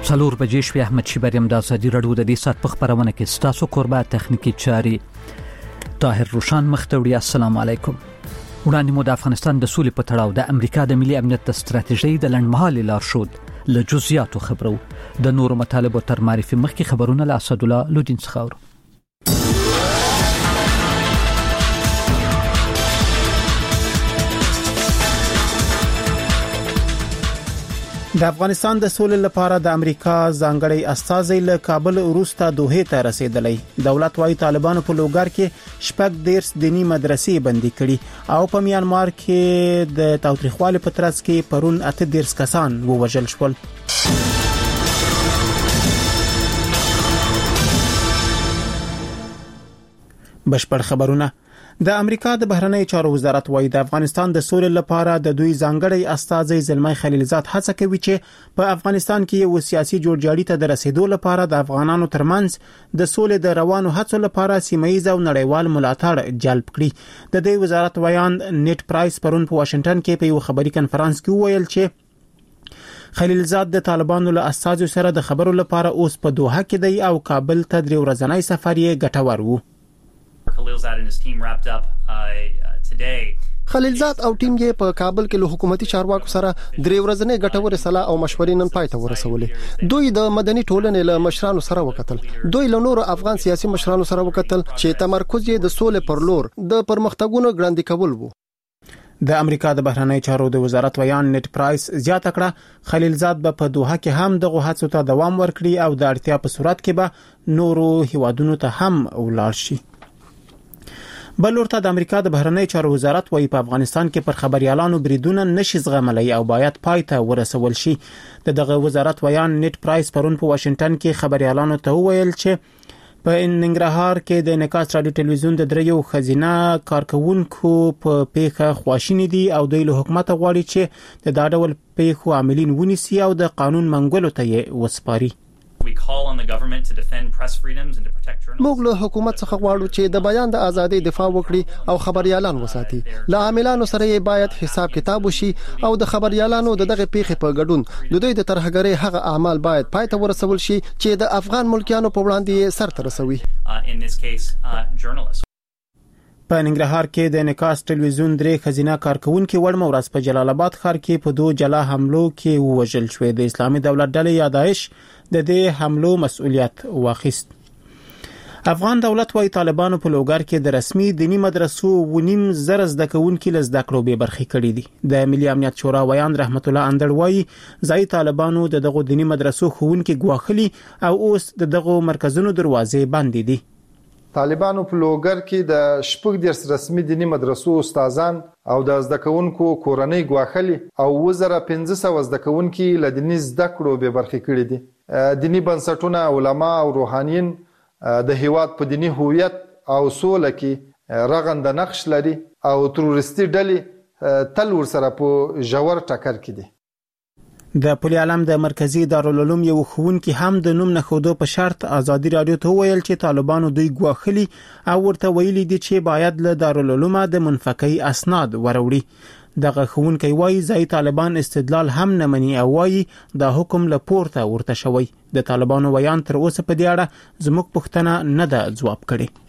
څلور بجې شوې. احمد شیبریم د ازادي رادیو د دې سات په خبرونه کې ستاسو قربا تخنیکی چاري طاهر روشان مختوړي. السلام علیکم. وړاندې مو د افغانستان د سولې په تړاو د امریکا د ملي امنیت د ستراتیژۍ د لنډمهالي لارښود له جزئیاتو خبرو. د نورو مطالبو تر معرفي مخکې خبرونه له اسد الله لودین څخه اورو. د افغانستان د سولې لپاره د امریکا ځانګړی استازی له کابل وروسته دوحه ته رسیدلی. دولت وايي طالبانو په لوګر کې شپږ دیرس دینی مدرسې بندي کړي او په میانمار کې د تاوتریخوالي په ترڅ کې پرون 8 کسان ووژل شول. بشپړ خبرونه. د امریکا د بهرنی چارو وزارت وايي د افغانستان د سولې لپاره د دوی ځانګړی استازی زلمي خلیلزاد هڅه کوي چې په افغانستان کې یو سیاسي جوړجاړي ته د رسیدو لپاره د افغانانو ترمنځ د سولې د روانو هڅو لپاره سیمایي او نړیوال ملاتړ جلب کړي. د دې وزارت ویان نیټ پرایس پرون په واشنگټن کې په یو خبري کنفرانس کې وویل چې خلیلزاد د طالبانو له استازو سره د خبرو لپاره اوس په دوحه کې دی او کابل ته 3 ورځنی سفر یې ګټور وو. خلیلزاد او ټیم یې په کابل کې له حکومتي چارواکو سره 3 ورځنی ګټورې صلاح او مشورې نن پای ته ورسولې. دوی د مدني ټولنې له مشرانو سره وکتل. دوی له نورو افغان سیاسي مشرانو سره وکتل چې تمرکز یې د سولې پر لور د پرمختګونو ګړندې کول وو. د امریکا د بهرنی چارو د وزارت ویان نیټ پرایس زیاته کړه خلیلزاد به په دوحه کې هم دغه هڅو ته دوام ورکړي او د اړتیا په صورت کې به نورو هیوادونو ته هم ولاړ شي. بل ورته د امریکا د بهرنی چارو وزارت وايي په افغانستان کې پر خبريالانو بریدونه نشي زغملای او باید پای ته ورسول شي. دغه وزارت ویان نیټ پرایس پرون په واشنگټن کې خبريالانو ته وویل چې په ننګرهار کې د انعکاس رادیو ټلویزیون د دریو خزینه کارکونکو په پیښه خواشینی دي او دوی له حکومت غواړي چې د دا ډول پیښو عاملین ونیسي او د قانون منګولو ته یې وسپاري. موږ له حکومت څخه غواړو چې د بیان د ازادۍ دفاع وکړي او خبريالان وساتي. له عاملانو سره یې باید حساب کتاب وشي او د خبريالانو دغه پیښې په ګډون د دوی د ترهګرۍ هغه اعمال باید پای ته ورسول شي چې د افغان ملکیانو په وړاندې سر ته رسوي. په ننګرهار کې د انعکاس ټلویزیون 3 خزینه کارکونکو وړمه ورځ په جلال آباد ښار کې په 2 جلا حملو کې ووژل شوې. د اسلامي دولت ډلې یا داعش د دې حملو مسؤلیت واخیست. افغان دولت وايي طالبانو په لوګر کې د رسمي دینی مدرسو ونیم زر زده کوونکو له زده کړو به برخې کړې دي. د ملي امنیت شورا ویان رحمت الله اندړ وايي ځای طالبانو دغه دینی مدرسو خوونکو غواخلي او اوس دغه مرکزونو دروازې بندې دي. طالبانو په لوګر کې د شپږ دیرس رسمي دینی مدرسو استادان او د زده کوونکو کورنۍ غواخلي او 1500 زده کوونکو له دیني زده کړو به برخې کړې دي. دینی بنسټونه علما او روحانيين د هیواد په دینی هویت او سوله کې رغنده نقش لري او تروریستي ډلې تل ورسره په ژور ټکر کې دي. د پولی عالم د مرکزی دارالعلوم یو خوونکی هم د نوم نه خودو په شرط ازادي رادیو ته ویل چې طالبانو دوی غواخلي او ورته ویلي دي چې باید له دارالعلوم د منفقي اسناد وروړي. دغه خوونکی وایي ځای طالبان استدلال هم نه مني او وایي دا حکم له پورته ورته شوی. د طالبانو ویان تر اوسه په دې اړه زموږ پوښتنه نه ده ځواب کړي.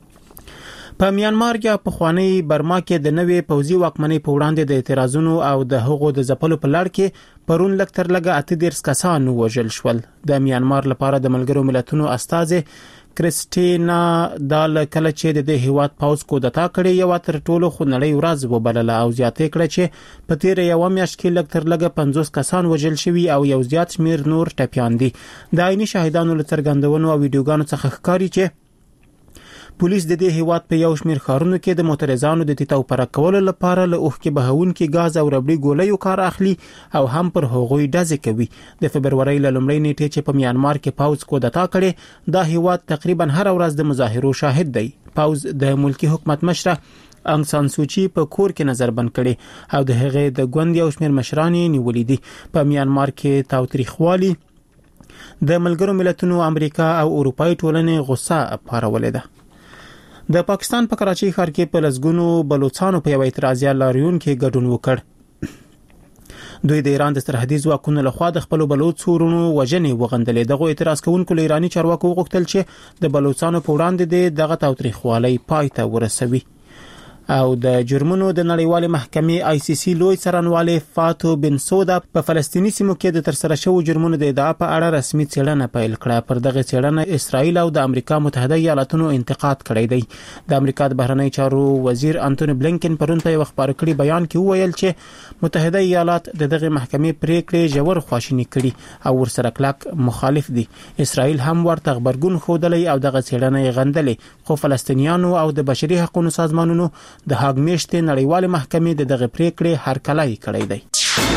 په میانمار کې په خوانی برما کې د نوې پوځي واکمنۍ په وړاندې د اعتراضونو او د هغو د ځپلو په لړ کې پرون لکتر لګه 8 کسان وژل شول. د میانمار لپاره د ملګرو ملتونو استازه کریسټینا دال کله چې د هیواد پاوز کودتا کړي یو تر ټولو خنړی ورځ وبلله او زیاتې کړه چې په تیر یو میاشت کې لکتر لګه 50 کسان وژل شوي او یو زیات شمیر نور ټپيان دي. د عیني شاهدانو لڅرګندونو او ویډیوګانو څخه ښکاري چې پولیس د دې هیواد په یو شمیر ښارونو کې د معترضانو د تیتاو پر کولو لپاره له اوخ کې بهون کې غاز او ربړي ګولې کار اخلي او هم پر هغوی ډزې کوي. د فبرवरी لومړۍ نیټه چې په میانمار کې پاوز کودتا کړي دا هیواد تقریبا هر ورځ د مظاهرو شاهد دی. پاوز د ملکی حکومت مشره انګ سان سوچي په کور کې نظر بند کړي او د هغه د ګوند یو شمیر مشران نیولې دي. په میانمار کې تاوتریخوالي د ملګرو ملتونو امریکا او اروپאי ټولنې غوسه پارولې ده. د پاکستان په کراچۍ ښار کې په لسګونو بلوچستانو په یو اعتراضي لاریون کې ګډون وکړ. دوی د ایران د سرحدي ځواکونو لخوا د خپل بلوچ ورونو وژنې وغندلې. دغه اعتراض کوونکو ایرانی چارواکو غوښتل چې د بلوچستان په وړاندې دغه تاوتریخوالي پای ته ورسوي. او د جرمونو د نړیوالې محکمې ICC لوی څارنوالي فاتو بنسودا په فلسطینی سیمو کې د ترسره شوو جرمونو د ادعا په اړه رسمي څېړنه پیل کړه. پر دغه څېړنه اسرائیل او د امریکا متحده ایالاتونو انتقاد کړی دی. د امریکا د بهرنی چارو وزیر انټونی بلینکن پرون په خبري کړي بیان کې وویل چې متحده ایالات دغه محکمې پریکړې ژور خواشینی کړي او ورسره کلک مخالف دي. اسرائیل هم ورته خبرګون خوده او دغه څېړنه غندلې، خو فلسطینیانو او د بشري حقوقو سازمانونو د هاګ میشتې نړیوالې محکمې دغه پریکړې هرکلی کړی دی.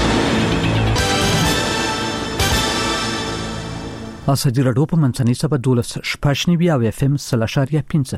ازادي راډیو په منځنۍ سبا 12 او FM 3.5.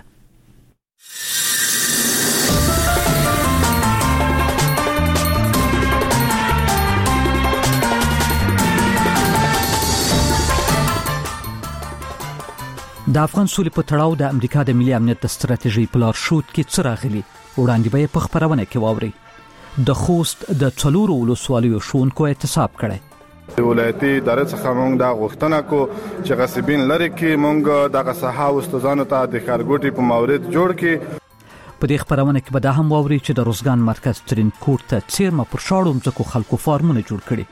د افغان سولې په تړاو د امریکا د ملي امنیت د ستراتیژي پلان شوت کې څه راغلي وړاندې به په خبرونه کې واوري. د خوست د څلورو ولسوالیو شونکو احتساب کړي. ولایتي ادارې څخه موږ دا غوښتنه کو چې غصبین لري کې موږ دغه ساحه استادانو ته د کارګوټي په مورید جوړ کې. په دې خبرونه کې به دا هم واوري چې د روزګان مرکز ترين کوټ ته چیرمه پر شاړو مځکو خلکو فارمونه جوړ کړي.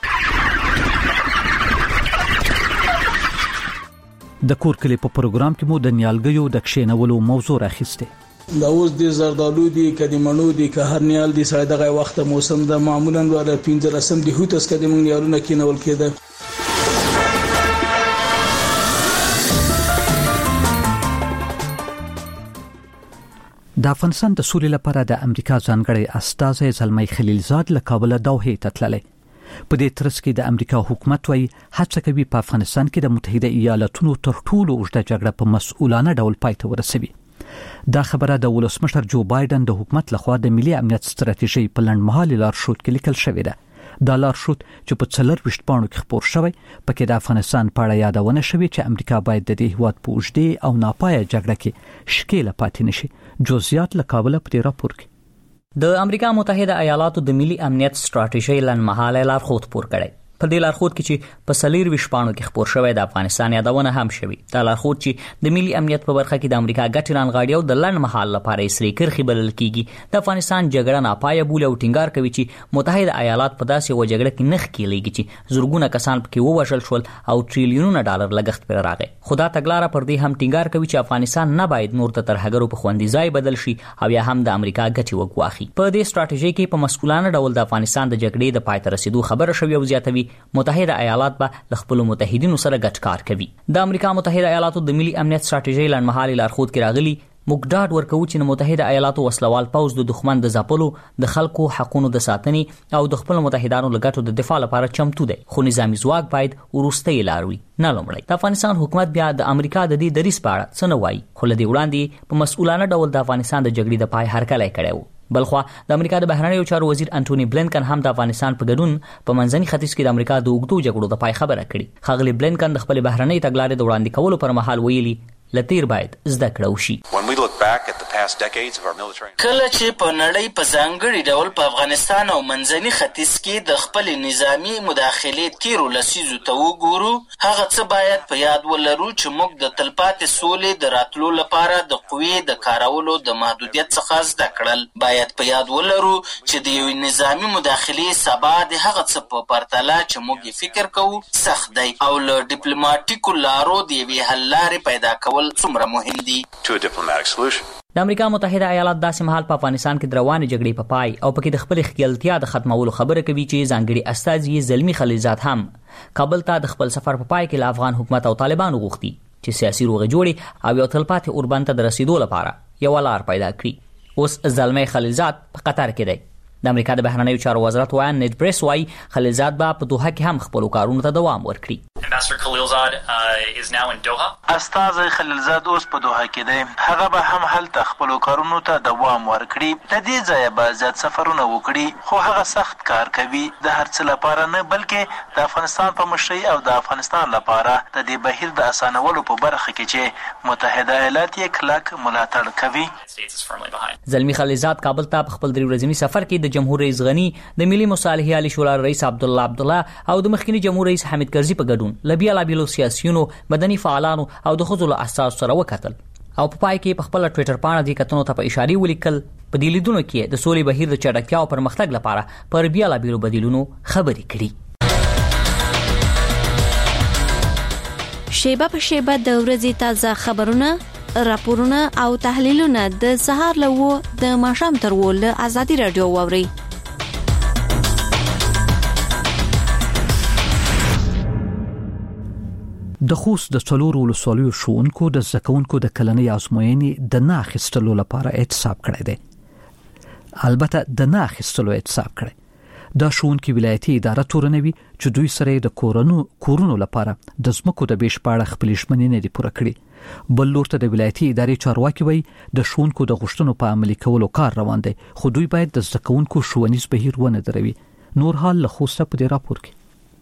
د کور کلی په پروګرام کې مو د نیالګیو د کښینولو موضوع راخسته. دا اوس د زردالو دي کدیمنو دي که هر نیال دي سره دغه وخت موسم د معمولا ور 15 دي هوتس کدیمن نیالونه کینول کېده. د افغانستان د سولې لپاره د امریکا ځانګړي استازی زلمی خلیلزاد له کابل دوحې ته تللی. په دې ترڅ کې د امریکا حکومت وايي هڅه کوي په افغانستان کې د متحده ایالاتونو تر ټولو اوږده جګړه په مسؤلانه ډول پای ته ورسوي. دا خبره د ولسمشر جو بایدن د حکومت لخوا د ملي امنیت ستراتیژي په لړمحالي لارښود کې لیکل شوې ده. دا لارښود چې په 24 پاڼو کې خپور شوی پکې د افغانستان په اړه یادونه شوې چې امریکا باید د دې هیواد په اوږدې او ناپایه جګړه کې شکیله پاتې نشي. جزئیات له کابل په راپور کې. د امریکا متحده ایالاتو د ملي امنیت ستراتیژي لړمحاله لارښود خپور کړي. په دې لارښود کې چې په 24 پاڼو کې خپور شوی د افغانستان یادونه هم شوی. دا لارښود چې د ملي امنیت په برخه کې د امریکا ګټې رانغاړي او د لړمحال لپاره یې کرخي بلل کیږي. د افغانستان جګړه ناپایه بوله او ټینګار کوي چې متحده ایالات په داسې و جګړه کې نخ کېږي چې زورګونه کسان پکې ووژل شول او ټریلیونونه ډالر لګښت پر راغی. خدا تګلاره پر دې هم ټینګار کوي چې افغانستان نه باید نور ته ترهګرو په خوندې ځای بدل شي او یا هم د امریکا ګټې وګواخي. په دې ستراتیژي کې په مسؤلانه ډول د افغانستان د جګړې د پای ته رسیدو خبره شوی او زیاتوي متحده ایالات به خپل متحدینو سره ګډ کار کوي. د امریکا متحده ایالاتو د ملي امنیت ستراتیژي لړمحالي لارښود کې راغلي موږ ډاډ ورکوو چې متحده ایالاتو وسلوال پوځ د دښمن د ځپلو د خلکو حقوقو د ساتنې او د خپل متحدانو لګټو د دفاع لپاره چمتو دی، خو نظامی ځواک باید ورستۍ لاروي نه لومړی. د افغانستان حکومت بیا د امریکا د دې دریځ په اړه څه نه وایي، خو لدی وړاندې په مسؤلانه ډول د افغانستان د جګړې د پای هرکلی کړی و. بلخوا د امریکا د بهرنیو چارو وزیر انټونی بلینکن هم د افغانستان په ګډون په منځني ختیځ کې د امریکا د اوږدو جګړو د پای خبره کړې. ښاغلي بلینکن د خپل بهرنۍ تګلارې د وړاندې کولو پر مهال ویلي لتیر باید زده کړو شي. کله چې په نړۍ په ځانګړي ډول په افغانستان او منځني ختیځ کې د خپل نظامی مداخلې تیرو لسیزو ته وګورو، هغه څه باید په یاد ولرو چې موږ د تلپاتې سولې د راتلو لپاره د قوې د کارولو د محدودیت څخه زده کړل. باید په یاد ولرو چې د یو نظامی مداخلې سبا د هغه څه په پرتله چې موږ فکر کوو سخت دی او له ډیپلوماټیکو لارو د یوې حل لارې پیدا کول څومره مهم دي. د امریکا متحده ایالات داسې مهال په افغانستان کې د روانې جګړې په پای او پکې د خپل خیالتیا د ختمولو خبره کوي چې ځانګړي استازي زلمی خلیلزاد هم کابل ته د خپل سفر په پای کې له افغان حکومت او طالبانو غوښتي چې سیاسي روغه جوړي او یو تلپاتې اوربند ته د رسیدو لپاره یو لار پیدا کړي. اوس زلمی خلیلزاد په قطر کې دی. د امریکا د بهرنیو چارو وزارت وایي نیډ پریس وایي خلیلزاد به په دوحه کې هم خپل کارونو ته دوام ورکړي. Ambassador Khalilzad is now in Doha. استاذ خلیلزاد اوس په دوحه کې دی. هغه به هم هلته خپل کارونو ته دوام ورکړي. د دې ځایه به زیات سفرونه وکړي، خو هغه سخت کار کوي د هر څه لپاره نه، بلکې د افغانستان په مشرۍ او د افغانستان لپاره د دې بهیر د اسانولو په برخه کې چې متحده ایالات یې کلک ملاتړ کوي. زلمی خلیلزاد کابل ته په خپل 3 ورځني سفر کې د جمهور رئیس غنی، د ملي مصالحې عالی شورا رئیس عبدالله او د مخکنی جمهور رئیس حامد کرزي په ګډون لبیا لابیلو سیاسيونو، مدني فعالانو او د خځو له اساس سره وکتل او په پای کې په خپل ټوئیټر باندې د کتنو ته په اشاره ولیکل په دې لیدونو کې د سولې بهیر د چټکتیا او پرمختګ لپاره پر بیا لابیلو بدیلونو خبرې کړي. شیبه په شیبه د ورځې تازه خبرونه، راپورونه او تحلیلونه د سهار له د ماښام تر ول آزادي رادیو واوري. د خوست د څلورو ولسوالیو ښوونکو د زکونکو د کلنۍ ازموینې د نه اخیستلو لپاره اعتصاب کړی دی. البته د نه اخیستلو اعتصاب کړی. دا ښوونکي ولایتي اداره تورنوي چې دوی سره د کورونو لپاره د ځمکو د بشپړه خپلې ژمنې نه دي پوره کړې. بل لور ته د ولایتي ادارې چارواکي وایي د ښوونکو د غوښتنو په عملي کولو کار روان دی، خو دوی باید د زکونکو ښوونیز بهیر ونه دروي. نور حال له خوسته په دې راپور کې.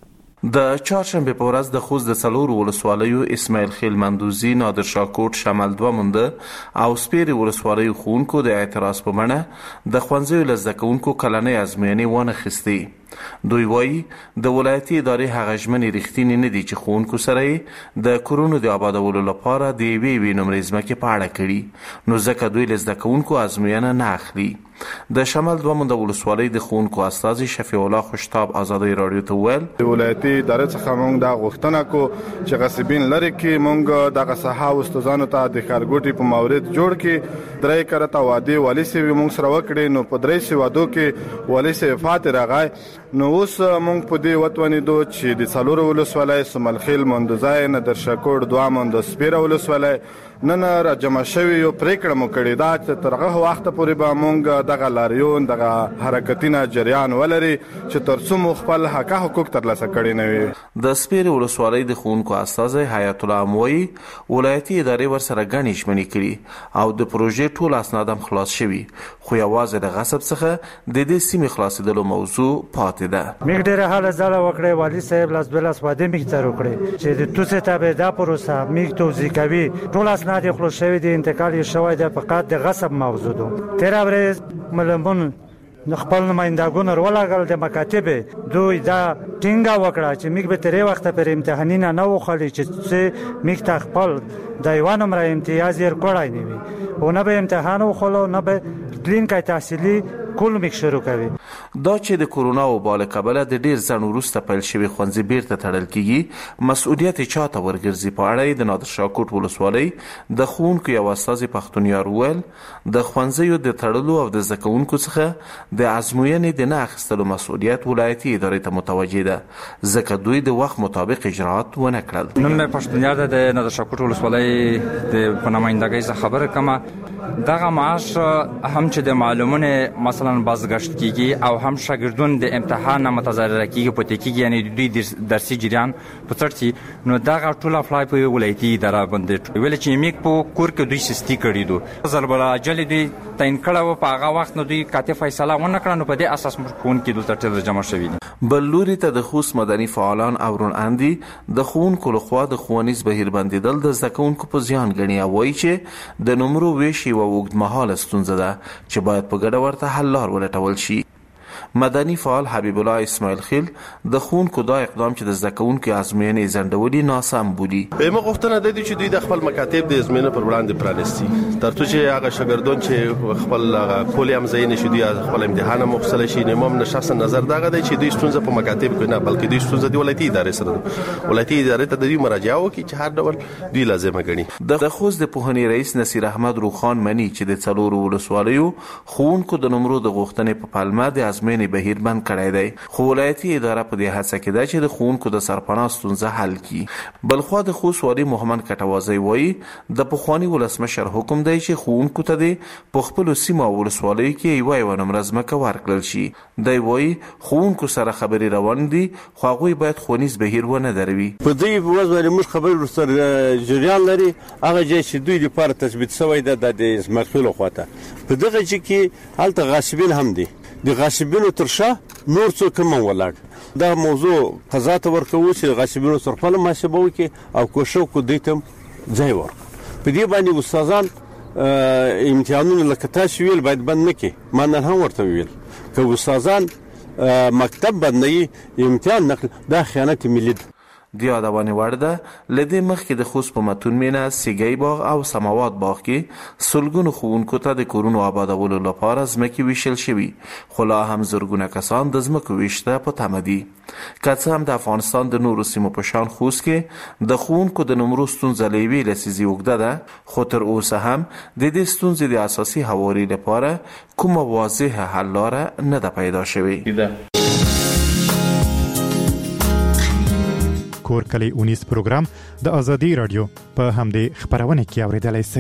د چهارشنبه په ورځ د خوست د څلورو ولسوالیو اسماعیل خیل مندوزي، نادر شاکوټ، شمال دوه مونده او سپیرې ولسوالیو ښوونکو د اعتراض په بڼه د ښوونځیو له زده کوونکو کلنۍ ازموینې ونه اخیستې. دوی وایي د ولایتي ادارې هغه ژمنې رښتینې نه دي چې ښوونکو سره د کورونو د آبادولو لپاره د یوې نمرې ځمکې په اړه کړي، نو ځکه دوی له زده کوونکو ازموینه نه اخلي. د شمال دوه مونده ولسوالۍ د ښوونکو استازي شفیع الله خوشتاب ازادي رادیو ته وویل د ولایتي ادارې څخه موږ دا غوښتنه کو چې غصبین لري کې موږ دغه صحه استادانو ته د ښارګوټي په مورید جوړ کې درې کرته وادي والی سي موږ سره وکړي، نو په درې سي وادو کې والی سي فاتح راغی. نو اوس موږ په دې وتونی دو چې د څلورو ولسوالۍ اسماعیل خیل مندوزای، نادر شاکوټ، دوه مونده سپیره ولسوالۍ نن را جمع شوی یو پریکړه مو کړې ده چې تر هغه وخت پورې به موږ دغه لاریون دغه حرکتونه جریان ولري چې تر څو مو خپل حقوق ترلاسه کړي نه وي. د سپیرې ولسوالۍ د ښوونکو استازی حیات الله اموي ولایتي ادارې ورسره ګڼې ژمنې کړي او د پروژې ټول اسناد هم خلاص شوي، خو یوازې د غصب څخه د دې سیمې خلاصېدلو موضوع پاتې ده. موږ ډېره هله ځله وکړې، والي صاحب لاس بلاس واده موږ سره وکړې چې د توسې تابعدا پروسه موږ توضیح کوي، ټول اسناد یې خلاص شوي دي، انتقال یې شوی دی، فقط د غصب موضوع ده. تېره ورځ ملمون خپل نمایندګان ورولګل د مکاتبې، دوی دا ټینګه وکړه چې موږ به ترې وخته پر امتحانونه نه وخلي چې موږ ته خپل د یو نمبر امتیاز یې کړای نه وي، او نه به امتحان وخلو نه به تلینکای تحصیلي کول میک شروع کوي. دا چې د کورونا وبا له کبله د ډیر ځنډ وروسته پیل شوی ښوونځي بیرته تړل کیږي، مسؤلیت چاته ورګرځي؟ په اړه د نادر شاکوټ ولسوالۍ د ښوونکو یو استازي پښتونیار وویل د ښوونځیو د تړلو او د زده کوونکو څخه د ازموینې د نه اخیستلو مسؤلیت ولایتي ادارې ته متوجه ده، ځکه دوی د وخت مطابق اجراات ونه کړل. نن مې پښتونیار د نادر شاکوټ ولسوالۍ د پنامایندګۍ څخه خبره کومه، دغه معاش هم چې د معلومونه مثلا بازگشت کیږي او هم شاګردون د امتحان نه متضرر کیږي پاتې کیږي، یعنی دوی درسي جریان په څرتي، نو دغه ټول افلای په ولایتي اداره باندې ویل چې میک په کور کې دوی سستی کړی دو ضرب اجل دوی تعین کړه، په هغه وخت نو دوی کاته فیصله ونه کړه، نو په دې اساس مخکون کې دوی ترتیب جمع شوی دي. بل لوري ته د خوست مدني فعالان او روناندي د ښوونکو لخوا د ښوونیز بهیر بندیدل د زده کوونکو په زیان ګڼي او وایي چې د نمرو ویش یوه اوږدمهاله ستونزه ده چې باید په ګډه ورته حل لار ولټول شي. مدني فعال حبیب الله اسماعیل خیل د ښوونکو دا اقدام چې د زده کوونکو ازموینې ځنډولي ناسم بولي. موږ غوښتنه ده چې دوی د خپل مکاتب د ازموینې پر وړاندې پرانیستي تر څو چې هغه شاګردان چې خپل کولي هم ځای نشي دوی خپل امتحان مخصل شي. نمم شخصا نظر دغه دی چې دوی ستونزه په مکاتب کې نه بلکې دوی ستونزه دی ولایتي ادارې سره ده، ولایتي ادارې ته دوی مراجعه وکړي چې هر ډول دوی لازمه ګڼي. د خوست د پوهنې رئیس نصیر احمد روخان مني چې د څلورو ولسوالیو ښوونکو د نمرو د غوښتنې په پلمه د ازموینې بهیر بند کړی دی. خو ولایتي اداره په دې هڅه کې ده چې د ښوونکو د سرپناه ستونزه حل کړي. بلخوا د خوست والي محمد کټوازی وایي د پخواني ولسمشر حکم دی چې ښوونکو ته د په خپلو سیمو او ولسوالیو کې یوه نمره ځمکه ورکړل شي. دی وایي ښوونکو سره خبرې روان دي خو هغوی باید ښوونیز بهیر ونه دروي. په دې ورځ باندې موږ خبرې ورسره جریان لري. هغه ځای چې دوی لپاره تثبیت شوی ده د اسماعیل خواته په دغه ځای کې هلته غاصبین هم دي. د غاصبینو تر شا نور څوک هم ولاړ. دا موضوع قضا ته ورکوو چې غاصبینو سره خپله محاسبه وکړي او کوښښ وکړو دوی ته ځای ورکړو. په دې باندې استادان امتحانونه لکه تاسو ویل باید بند نه کړي. ما نن هم ورته ویل که استادان مکتب بندوي امتحان نقل دا خیانت ملي ده. د یادونې وړ ده له دې مخکې د خوست په متون مینه سیګی باغ او سماوات باغ کې سلګونو ښوونکو ته د کورونو آبادولو لپاره ځمکې ویشل شوي خو لا هم زرګونه کسان د ځمکو ویش ته په تمه دي. که څه هم د افغانستان د نورو سیمو په شان خوست کې د ښوونکو د نمرو ستونزه له یوې لسیزې اوږده ده خو تر اوسه هم د دې ستونزې د اساسي هواري لپاره کومه واضحه حل لاره نه ده پیدا شوې. کور کلی اونیز پروګرام د ازادي رادیو په همدې خبرونه کې اوریدلای شئ.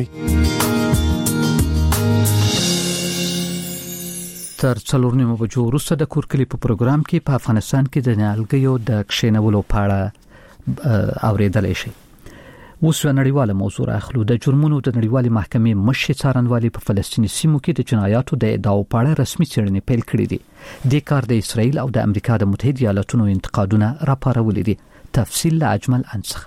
تر 4:30 بجو وروسته د کور کلی په پروګرام کې په افغانستان کې د نیالګیو د کښینولو په اړه اوریدلای شئ. اوس نړیواله موضوع اخلو. د جرمونو د نړیوالې محکمې مشر څارنوالي په فلسطیني سیمو کې د جنایاتو د ادعاو په اړه رسمي څېړنې پیل کړې دي. د کار د اسرائیل او د امریکا د متحده ایالاتونو انتقادونه راپارولې دي. تفصیل له اجمل انصخ.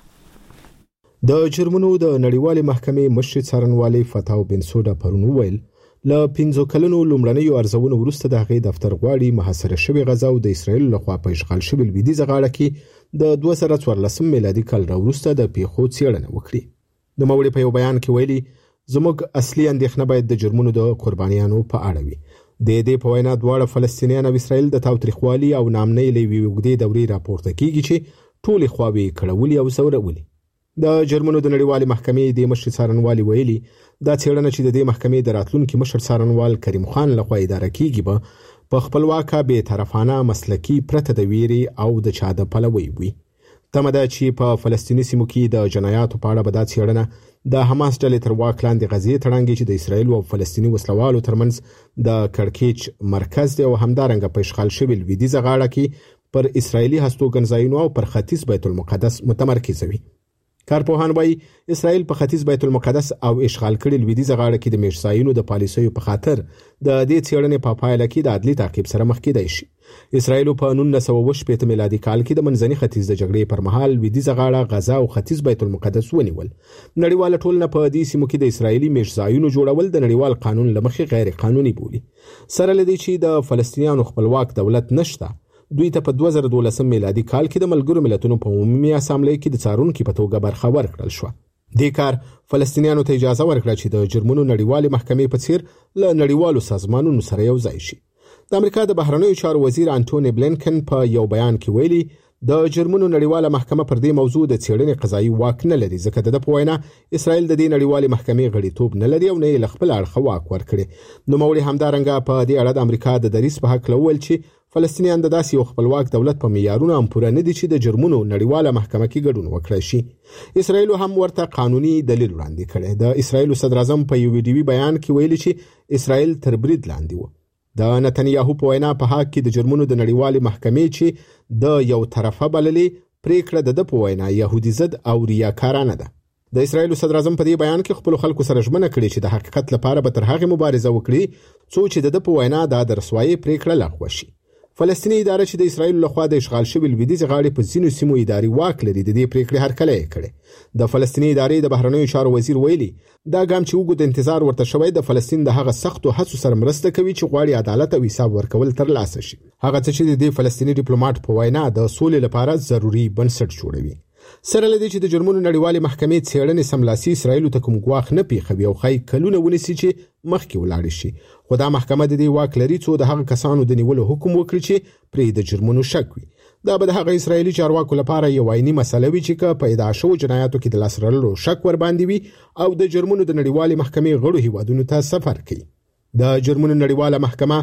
د جرمنو د نړیوالې محکمې مشر څارنوالي فتاو بن سودا پرون ویل له 15 کلونو لومړنیو ارزونو وروسته د هغې دفتر غواړي محاصره شوی غزا او د اسرائیل لخوا په اشغال شوی لویدیځه غاړه کې د 2014 میلادي کال وروسته د پیښو څېړنه وکړي. د موري په یو بیان کې ویلي زموږ اصلي اندېښنه باید د جرمونو د قربانیانو په اړه وي. د دې په وینا دواړه فلسطینیان او اسرائیل د تاوتریخوالي او نامنۍ لوي وګړي دورې راپورته کیږي چې ټولې خواوې کړولي او زورولي. د جرمنو د نړیوالې محکمې د مشر څارنوالي ویلي دا څېړنه چې د دې محکمې د راتلونکي مشر څارنوال کریم خان لخوا اداره کیږي به په خپلواکه بې طرفانه مسلکي پرته د ویري او د چا د پلوي وي. تمه ده چې په فلسطیني سیمو کې د جنایاتو په اړه به دا څېړنه د حماس ډلې تر واک لاندې غزې تړانګي چې د اسرائیل او فلسطیني وسلوالو ترمنځ د کړکېچ مرکز دی او همدارنګه په اشغال شوي لویدیځه غاړه کې پر اسرائیلي هستوګنځایونو او پر ختیځ بیت المقدس متمرکز وي. کارپوهان وايي اسرائیل په ختیځ بیت المقدس او اشغال کړي لویدیځه غاړه کې د میشځایونو د پالیسیو په خاطر د دې څېړنې په پایله کې د عدلي تعقیب سره مخ کېدای شي. اسرائیل په 1918 میلادي کال کې د منځني ختیځ د جګړې پر مهال لویدیځه غاړه غزا او ختیځ بیت المقدس ونیول. نړیواله ټولنه په دې سیمو کې د اسرائیلي میشځایونو جوړول د نړیوال قانون له مخې غیر قانوني بولي. سره لدی چې د فلسطینیانو خپلواک دولت نشته دوی ته په 2012 میلادي کال کې د ملګرو ملتونو په عمومي اسامبلې کې د څارونکو په توګه برخه ورکړل شو. د کار فلسطینیانو ته اجازه ورکړه چې د جرمنو نړیوالې محکمې په څیر له نړیوالو سازمانونو سره یو ځای شي. د امریکا د بهرنیو چارو وزیر انټونی بلینکن په یو بیان کې ویلي د جرمنو نړیواله محکمه پر دې موضوع د څېړنې قضایي واک نه لري ځکه د په وینا اسرائیل د دې نړیوالې محکمې غړیتوب نه لري او نه یې خپل اړخ واک ورکړي. نو موري همدارنګه په دې اړه د امریکا د دریس په حق لول چې فلسطینیان د داسې یو خپلواک دولت په معیارونو هم پوره نه دي چې د جرمونو نړیواله محکمه کې ګډون وکړي شي. اسرائیل هم ورته قانوني دلیل وړاندې کړي. د اسرائیل صدر اعظم په یو ویډیوي بیان کې ویلي چې اسرائیل تر برید لاندې و. د نتنیاهو په وینا په حق کې د جرمونو د نړیوالې محکمې چې د یو طرفه بللې پریکړه د په وینا يهودي ضد او ریاکارانه ده. د اسرائیل صدر اعظم په دې بیان کې خپل خلکو سره ژمنه کړې چې د حقیقت لپاره به تر هغه مبارزه وکړي څو چې د په وینا د رسوایي پریکړه لغوه شي. فلسطینی اداره چې د اسرائیل لخوا د اشغال شوی لویدیځه غاړې په ځینو سیمو اداري واک لري د دې پریکړې هرکلی کړي. د فلسطینی ادارې د بهرنیو چارو وزیر ویلي دا ګام چې وګړو د انتظار ورته شوی د فلسطین د هغه سختو هڅو سره مرسته کوي چې غواړي عدالت او حساب ورکول تر لاسه شي. هغه څه چې د فلسطینی ډیپلوماټ په وینا د سولې لپاره ضروري بنسټ جوړوي. سره لدی چې د جرمنو نړیوالې محکمې څېړنې سملاسي اسرائیل ته کوم ګواښ نه پیښوي او خای کلونه ونیسي چې مخکې ولاړ شي. خو دا محکمه د دې واک لري څو د هغه کسانو د نیولو حکم وکړي چې پرې د جرمنو شک وي. دا به د هغه اسرائیلي چارواکو لپاره یو عیني مسله وي چې په ادعا شوو جنایاتو کې د لاس وړلو شک ور باندې وي او د جرمنو د نړیوالې محکمې غړو هیوادونو ته سفر کوي. د جرمنو نړیواله محکمه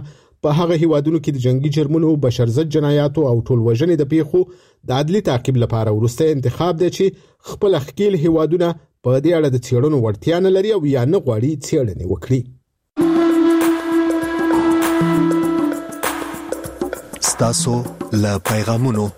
په هغه هیوادونو کې د جنگي جرمونو، بشرضد جنایاتو او ټولوژنې د پیښو د عدلي تعقیب لپاره وروستی انتخاب دی چې خپل ښکیل هیوادونه په دې اړه د څېړنو وړتیا نه لري او یا نه غواړي څېړنې وکړي. ستاسو له پیغامونو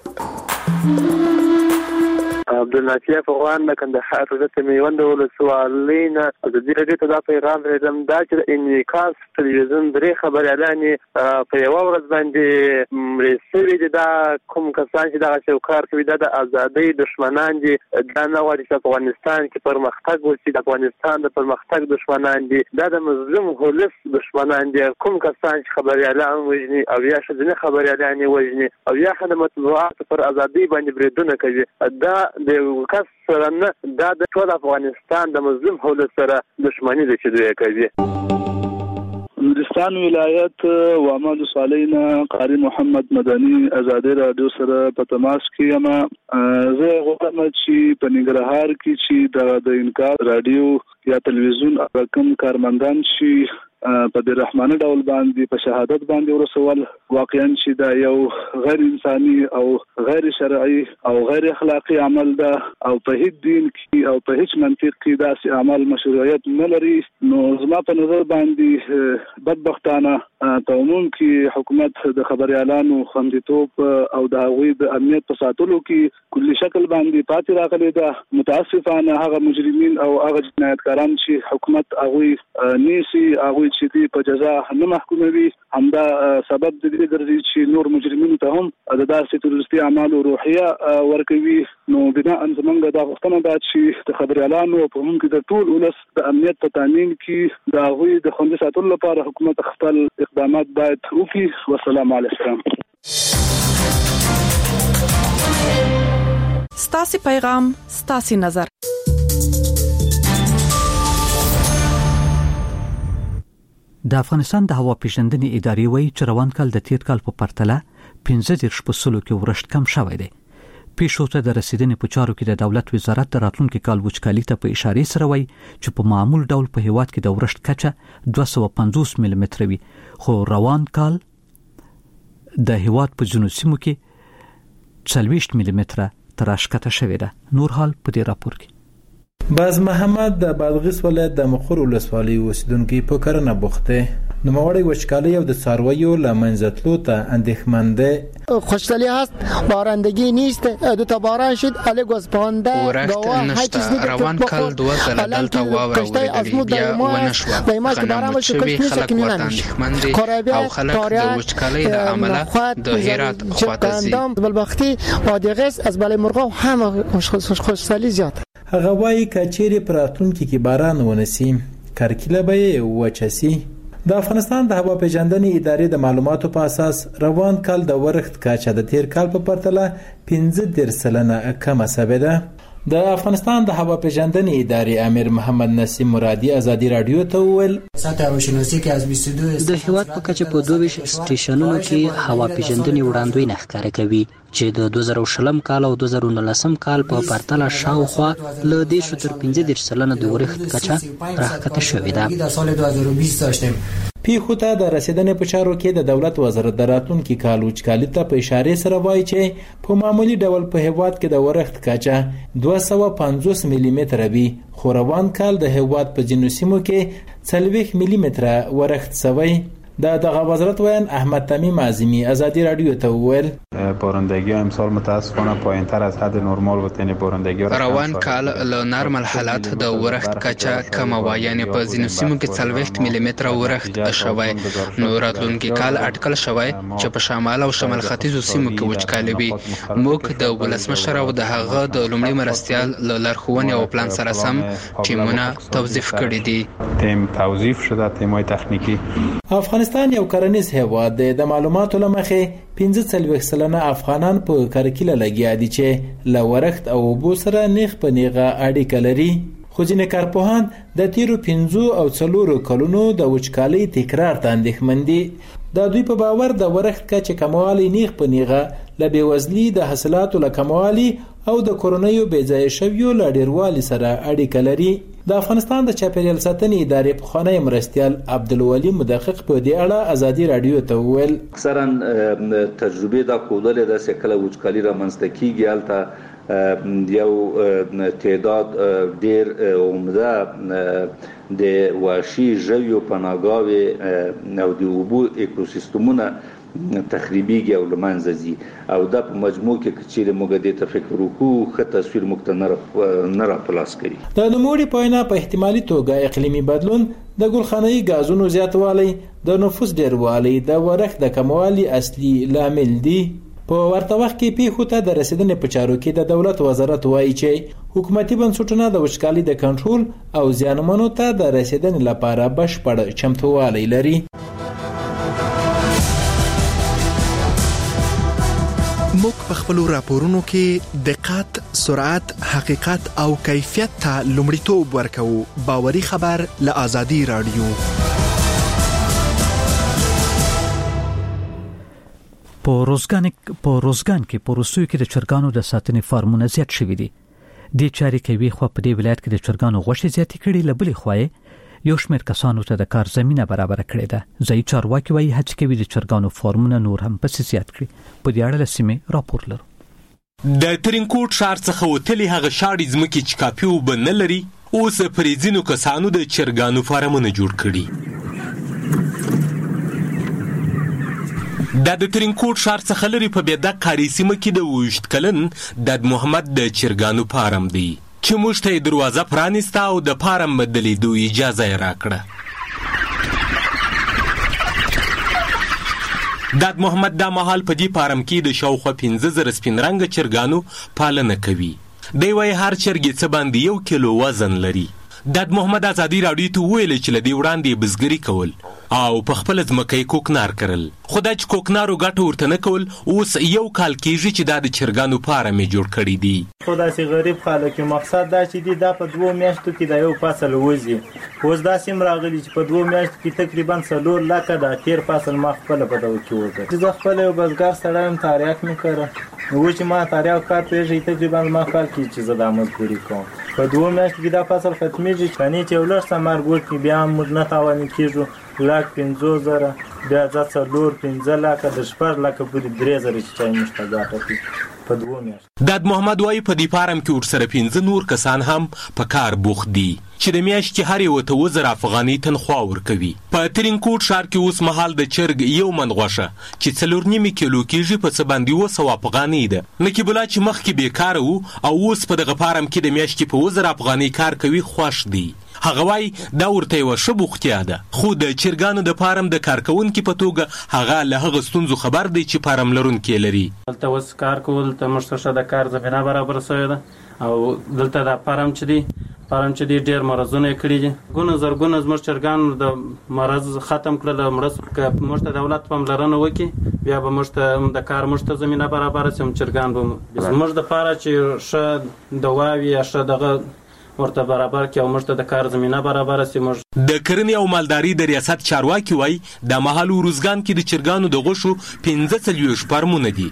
عبدالنافع افغان د کندهار د میوند ولسوالۍ نه د دې رادیو ته دا پیغام لرم دا چې د انعکاس تلویزیون درې خبريالانې په یو ورځ باندې مړه شوي دي. دا کوم کسان چې دغه شوکار کوي دا د ازادۍ دشمنان دي. دا نه غواړي چې افغانستان کې پرمختګ وشي. د افغانستان د پرمختګ دشمنان دي. دا د مظلوم ولس دشمنان دي. کوم کسان چې خبريالان وژني او یا ښځینه خبريالان وژني او یا د مطبوعاتو پر ازادۍ باندې بریدونه کوي، دا د کس سره نه، دا د ټول افغانستان د مظلوم ولس سره دښمني ده چې دوی کوي. نورستان ولایت وامد صالحینا قاری محمد مدني ازادي رادیو سره په تماس کې یم. زه غواړم چې په ننګرهار کې چې د انکار رادیو یا تلویزیون رقم کارمندان شي په د رحمانه ډول باندې په شهادت باندې ورسول واقعا چې دا یو غیر انساني او غیر شرعي او غیر اخلاقی عمل ده او په هیڅ دین کې او په هیڅ منطق کې داسې عمل مشروعیت نه لري. نو زما په نظر باندې بدبختانه په عموم کې حکومت د خبريالانو خوندیتوب او د هغوی د امنیت په ساتلو کې کلی شکل باندې پاتې راغلی ده. متاسفانه هغه مجرمین او هغه جنایتکاران چې حکومت هغوی نیسي، هغوی چې دی په جزا نه محکوموي، همدا سبب د دې ګرځي چې نور مجرمینو ته هم د داسې تروریستي اعمالو روحیه ورکوي. نو بنا زمونږ دا غوښتنه ده چې د خبريالانو په عموم کې د ټول ولس د امنیت په تامین کې د هغوی د خوندي ساتلو لپاره حکومت خپل اقدامات باید وکړي. والسلام علیکم. ستاسو پیغام، ستاسو نظر. د افغانستان د هوا پیژندنې ادارې وایي چې روان کال د تیر کال په پرتله 15% کې ورشت کم شوی دی. پیښو ته د رسیدنې په چارو کې د دولت وزارت د راتلونکي کال وچکالي ته په اشاره سره وایي چې په معمول ډول په هیواد کې د ورشت کچه 250 ملي متر وي، خو روان کال د هیواد په جنوب سیمو کې 40 ملي متر تراشکته شوې ده. نور حال په دې راپور کې. باز محمد د بادغیس ولایت د مخور ولسوالۍ اوسیدونکي په کرنه بوخته. نوموړی وچکالي او د څارویو له منځه تلو ته اندېښمن دی. خوشحالی هست، بارندگی نیست، دو تا باران شد، علی گزپانده ورخت نشته. روان کال دوه ځله دلته واوره وریدلې، بیا ونه شوه. غنم شوي خلک ورته اندېښمن دي او خلک د وچکالۍ له امله د هرات خواته ځي. بلبختي بادغیس از بلې مرغاب هم خوشحالي زیاته. هغه وایي کچېرې په راتلونکي کې باران ونسي، کرکیله به یې وچه سي. د افغانستان د هوا پیژندنې ادارې د معلوماتو په اساس روان کال د ورښت کچه د تیر کال په پرتله 15% کمه شوې ده. د افغانستان د هوا پیژندنې ادارې امیر محمد نسیم مرادي ازادي رادیو ته وویل د هیواد په کچه په 22 سټیشنونو کې هوا پیژندنې وړاندوینه ښکاره کوي چې د 2020 کال او 2019 کال په پرتله شاوخوا له 10 تر 15% د ورښت کچه راښکته شوې ده. پیښو ته د رسیدنې په چارو کې د دولت وزارت د راتلونکي کال وچکالي ته په اشاره سره وایي چې په معمولی ډول په هیواد کې د ورښت کچه 250 ملي متر وي، خو روان کال د هیواد په ځینو سیمو کې 40 ملي متر ورښت شوی. دغه وزارت وین احمد تمیم اعظمی ازادی رادیو ته وویل بارندگی امسال متاسفانه پایین‌تر از حد نرمال بود، یعنی بارندگی روان کال له نرمال حالات د ورښت کچه کمه وه، یعنی په ځینو سیمو کې 40 ملي متر ورښت شوی. نو راتلونکي کال اټکل شوی چې په شمال او شمال ختیځو سیمو کې وچکالي وي. موږ د ولسمشر او د هغه د لومړي مرستیال له لارښوونې او پلان سره سم ټیمونه توظیف کړي دي. تیم توظیف شده، تیم‌های تخنیکی. افغانستان یو کرنیز هیواد دی. د معلوماتو له مخې 45% افغانان په کرکیله لګیا دي چې له ورښت او اوبو سره نیغ په نیغه اړیکه لري. خو ځینې کارپوهان د تیرو 5 او 4 کلونو د وچکالۍ تکرار ته اندېښمن دي. د دوی په باور د ورښت کچې کموالی نیغ په نیغه له بېوزلي، د حاصلاتو له کموالي او د کورونیو بېځایه شویو له ډیروالي سره اړیکه لري. د افغانستان د چاپیریال ساتنې ادارې پخوانی مرستیال عبدالولي مدقق په دې اړه ازادي رادیو ته وویل اکثرا تجربې دا کولای د سکله وچکالي رامنځته کیږي الته یو تعداد ډیر عمده د وحشي ژویو پناهګاوې او د اوبو اکوسیستمونه تخریبیږي او لمنځه ځي او دا په مجموع کې چې موږ دې ته فکر وکړو ښه تصویر موږ نه راپلاس کوي. د نوموړي په وینا په احتمالي توګه اقلیمي بدلون د ګلخانه‌ایي غازونو زیاتوالی د نفوس ډیروالی د ورښت د کموالي اصلي لامل دي. په ورته وخت کې پیښو ته د رسیدنې په چارو کې د دولت وزارت وایي چې حکومتي بنسټونه د وچکالي د کنټرول او زیانمنو ته د رسیدنې لپاره بشپړ چمتووالی لري. موږ په خپل راپورونو کې دقت، سرعت، حقیقت او کیفیت ته لومړیتوب ورکوو. باوري خبر له آزادي رادیو. په روزګان کې په روسیو کې د چرګانو د ساتنې فارمونه زیات شوي دي. د چاري کوي خو په دې ولایت کې د چرګانو غوښه زیاتې کړي، لبلې خوای یو شمېر کسانو ته د کار زمينه برابر کړې ده. ځای چارواکي وایي هڅه کوي د چرګانو فارمونه نور هم پسې زیات کړي. په دې اړه لسمه راپور لرو. د ترینکوټ ښار څخه وتلي هغه شاړې ځمکې چې کافي اوبه نه لري اوس پرې ځینو کسانو د چرګانو فارمونه جوړ کړي. د ترینکوټ ښار څخه لري په بېده کاري سیمه کې د 28 کلن داد محمد د چرګانو فارم دی چې موږ ته دروازه پرانیسته او د فارم بدلیدو اجازه یې راکړه. داد محمد دا مهال په دې فارم کې د شاوخوا 15,000 سپین رنګه چرګانو پالنه کوي. دی وایي هر چرګ څه باندې 1 کیلو وزن لري. داد محمد ازادي راډیو ته وویل چې له دې وړاندې بزګري کول او په خپل ځمکه یې کوکنار کرل، خو دا چې کوکنارو ګټه ورته نه کول اوس یو کال کېږي چې دا د چرګانو فارم یې جوړ کړی دی. خو داسې غریب خلک مقصد دا چې دی دا په 2 میاشتو کې د یو فصل وځي. اوس داسې راغلی چې په 2 میاشتو کې تقریبا 4 لکه د تیر فصل ما خپل په دغه کې وځي. چې زه خپل یو بزګر سره هم تاریخ مې کړه نو چې ما تاریخ کار پیژې تقریبا ما کال کې چې زه د مزدوري کوم. په 2 میاشتو کې دا فصل ختمېږي کني چې ولر سمار ګوت کې بیا موږ نه تاوان کېږو. لاک 15,000 بیا ځه 4-5 لکه د 4 لکه پورې 3,000 چې چای مشته ګټه په 2 میاشتو. داد محمد وایي په دې فارم کې ورسره 15 نور کسان هم په کار بوخت دي چې د میاشتې هر یو ته 2,000 افغانۍ تنخوا ورکوي. په ترینکوټ ښار کې اوس مهال د چرګ یو من غوښه چې 4.5 کیلو کېږي په څه باندې 200 افغانۍ ده. نقیب الله چې مخکې بیکاره وو او اوس په دغه فارم کې د میاشتې په 2,000 افغانۍ کار کوي خوښ دی. هغه وایي دا ورته یوه ښه بوختیا ده، خو د چرګانو د فارم د کارکوونکي په توګه هغه له هغه ستونزو خبر دی چې فارم لرونکي لري. دلته اوس کار کول ته موږ ته ښه د کار زمینه برابر شوې ده او دلته د فارم چې دی ډېر مرضونه یې کړي دي. زرګونه زموږ چرګان د مرض ختم کړل. که موږ ته دولت پاملرنه وکړي بیا به موږ ته د کار موږ ته زمینه برابر شي. چرګان به موږ دپاره چې ښه دواوي یا ښه دغه ورته برابر کې او موږ ته د کار زمینه برابر شي. موږ د کرنې او مالداري د ریاست چارواکي وایي د مهال روزګان کې د چرګانو د غوښو 45 فارمونه دي.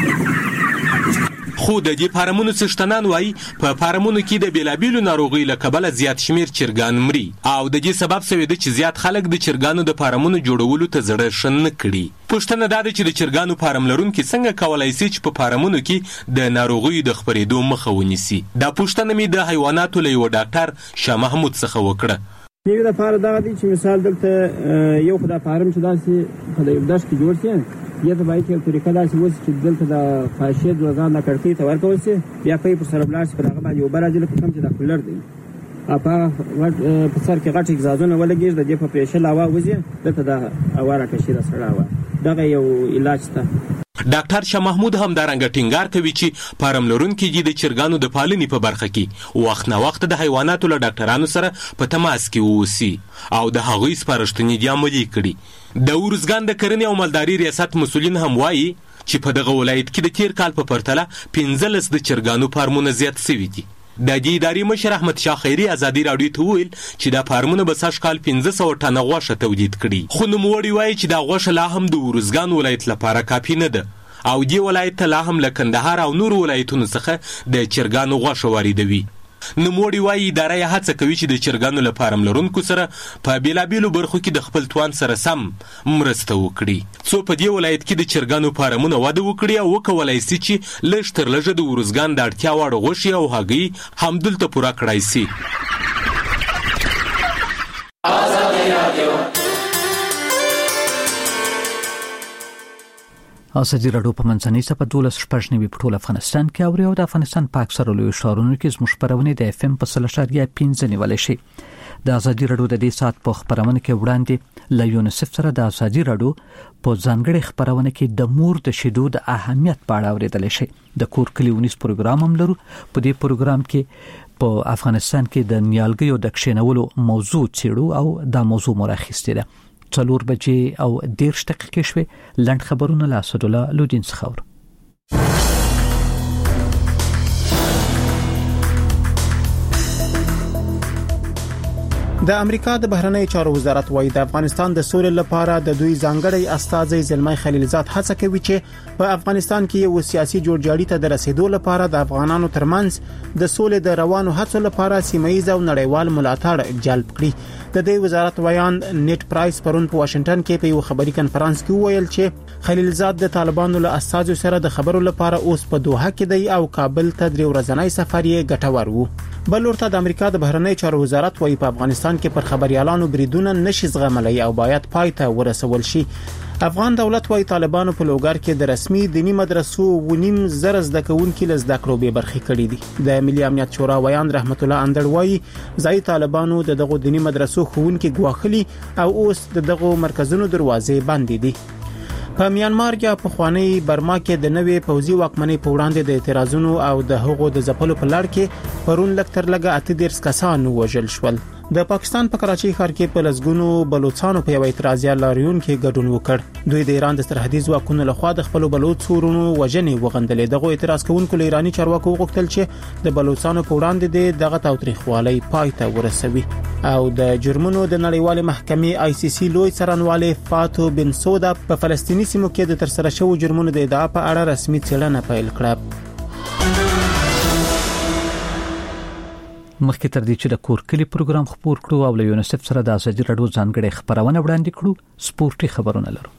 خو د دې فارمونو څښتنان وایي په فارمونو کې د بیلابیلو ناروغیو له کبله زیات شمیر چرګان مري او د دې سبب شوی دی چې زیات خلک د چرګانو د فارمونو جوړولو ته زړه ښه نه کړي. پوښتنه دا ده چې د چرګانو فارم لرونکي څنګه کولی شي چې په فارمونو کې د ناروغیو د خپرېدو مخه ونیسي. دا پوښتنه مې د حیواناتو له یوه ډاکټر شاه محمود څخه وکړه. یو د فارم دغه دی چې مثال دلته یو خدای فارم چې داسې په یو دشت کې جوړ شي یا ته باید یو طریقه داسې وسي چې دلته د خاشې دوزان د کړکۍ ته ورکول شي بیا په سره بلاړ شي په هغه باندې اوبه راځي لکه کوم چې د کولر دی په سر کې غټ اګزازونه ولګېږي د دې په پېښه لاوا وځي دلته د هوا راکشي د سړه هوا دغه یو علاج ته. ډاکټر شاه محمود هم دارنګه ټینګار کوي چې فارم لرونکي د چرګانو د پالنې په برخه کې وخت نه وخت د حیواناتو له ډاکټرانو سره په تماس کې واوسي او د هغوی سپارښتنې دې عملي کړي. د ارزګان د کرنې او مالداري ریاست مسؤلین هم وایي چې په دغه ولایت کې د تیر کال په پرتله 15 د چرګانو فارمونه زیات شوي دي. د دې ادارې مشر احمد شاه خیري ازادي راډیو ته وویل چې دا فارمونه به سږ کال 1500 ټنه غوښه تولید کړي، خو نوموړي وایي چې دا غوښه لا هم د ارزګان ولایت لپاره کافي نه ده او دی ولایت لا هم له کندهار او نور ولایتونو څخه د چرګانو غوښه واردوي. نوموړي وایي اداره یې هڅه کوي چې د چرګانو له فارم لرونکو سره په بېلابېلو برخو کې د خپل توان سره سم مرسته وکړي څو په دې ولایت کې د چرګانو فارمونه وده وکړي او وکولای سي چې لږ تر لږه د ورزګان د اړتیا وړ غوښې او هګۍ همدلته پوره کړای سي. ازادي راډیو په منځنۍ سپه 12 په ټول افغانستان کې اوري او د افغانستان په اکثره لوی ښارونو کې زموږ خبرونه د FM په 3.5 نیول شي. د ازادي راډیو د دې سات په خبرونه کې وړاندې له یونیسف سره د ازادي راډیو په ځانګړي خبرونه کې د مور د شیدو د اهمیت په اړه اوریدل شي. د کور کلیونیز پروګرام هم لرو. په دې پروګرام کې په افغانستان کې د نیالګیو د کښینولو موضوع څیړو او دا موضوع مراخسته ده. 4 بجې او 10 دقیقې شوې. لنډ خبرونه له اسدالله لودین څخه. د امریکا د بهرنی چارو وزارت وايي د افغانستان د سولې لپاره د دوی ځانګړي استازي زلمي خلیلزاد هڅه کوي چې په افغانستان کې یو سیاسي جوړجاړي ته د رسیدو لپاره د افغانانو ترمنځ د سولې د روانو هڅو لپاره سیمایي او نړیوال ملاتړ جلب کړي. د دې وزارت ویان نیټ پرایس پرون په واشنگټن کې په یو خبري کانفرنس کې ویل چې خلیلزاد د طالبانو له استازو سره د خبرو لپاره اوس په دوحه کې دی او کابل ته 3 ورځنی سفر یې ګټور وو. بل ورته د امریکا د بهرنی چارو وزارت وايي په افغانستان کې پر خبريالانو بریدونه نشي زغملای او باید پای ته ورسول شي. افغان دولت وايي طالبانو په لوګر کې د رسمي دینی مدرسو ونیم زره زده کوونکو له زده کړو به برخې کړې دي. د ملي امنیت شورا ویان رحمت الله اندړ وايي ځای طالبانو دغه دینی مدرسو خوونکو غواخلي او اوس دغه مرکزونو دروازې بندې دي. په میانمار کې په خوانی برما کې د نوې پوځي واکمنۍ په وړاندې د اعتراضونو او د هغو د ځپلو په لړ کې پرون لکتر لګه 8 کسان وژل شول. د پاکستان په کراچۍ ښار کې په لسګونو بلوچستانو په یو اعتراضي لاریون کې ګډون وکړ. دوی د ایران د سرحدي ځواکونو لخوا د خپل بلوچ ورونو وژنې وغندلې. دغه اعتراض کوونکو له ایرانی چارواکو وغوښتل چې د بلوچستانو په وړاندې دغه تاوتریخوالي پای ته ورسوي. او د جرمونو د نړیوال محکمې ICC لوی څارنوالي فاتو بن سودا په فلسطیني سیمو کې د ترسره شوو جرمونو د ادعا په اړه رسمي څېړنه پیل کړه. مخکې تر دې چې د کور کلی پروګرام خبر کړو او له یونیسف سره د ازادي راډیو ځانګړي خبرونه وړاندې کړو سپورتي خبرونه لرو.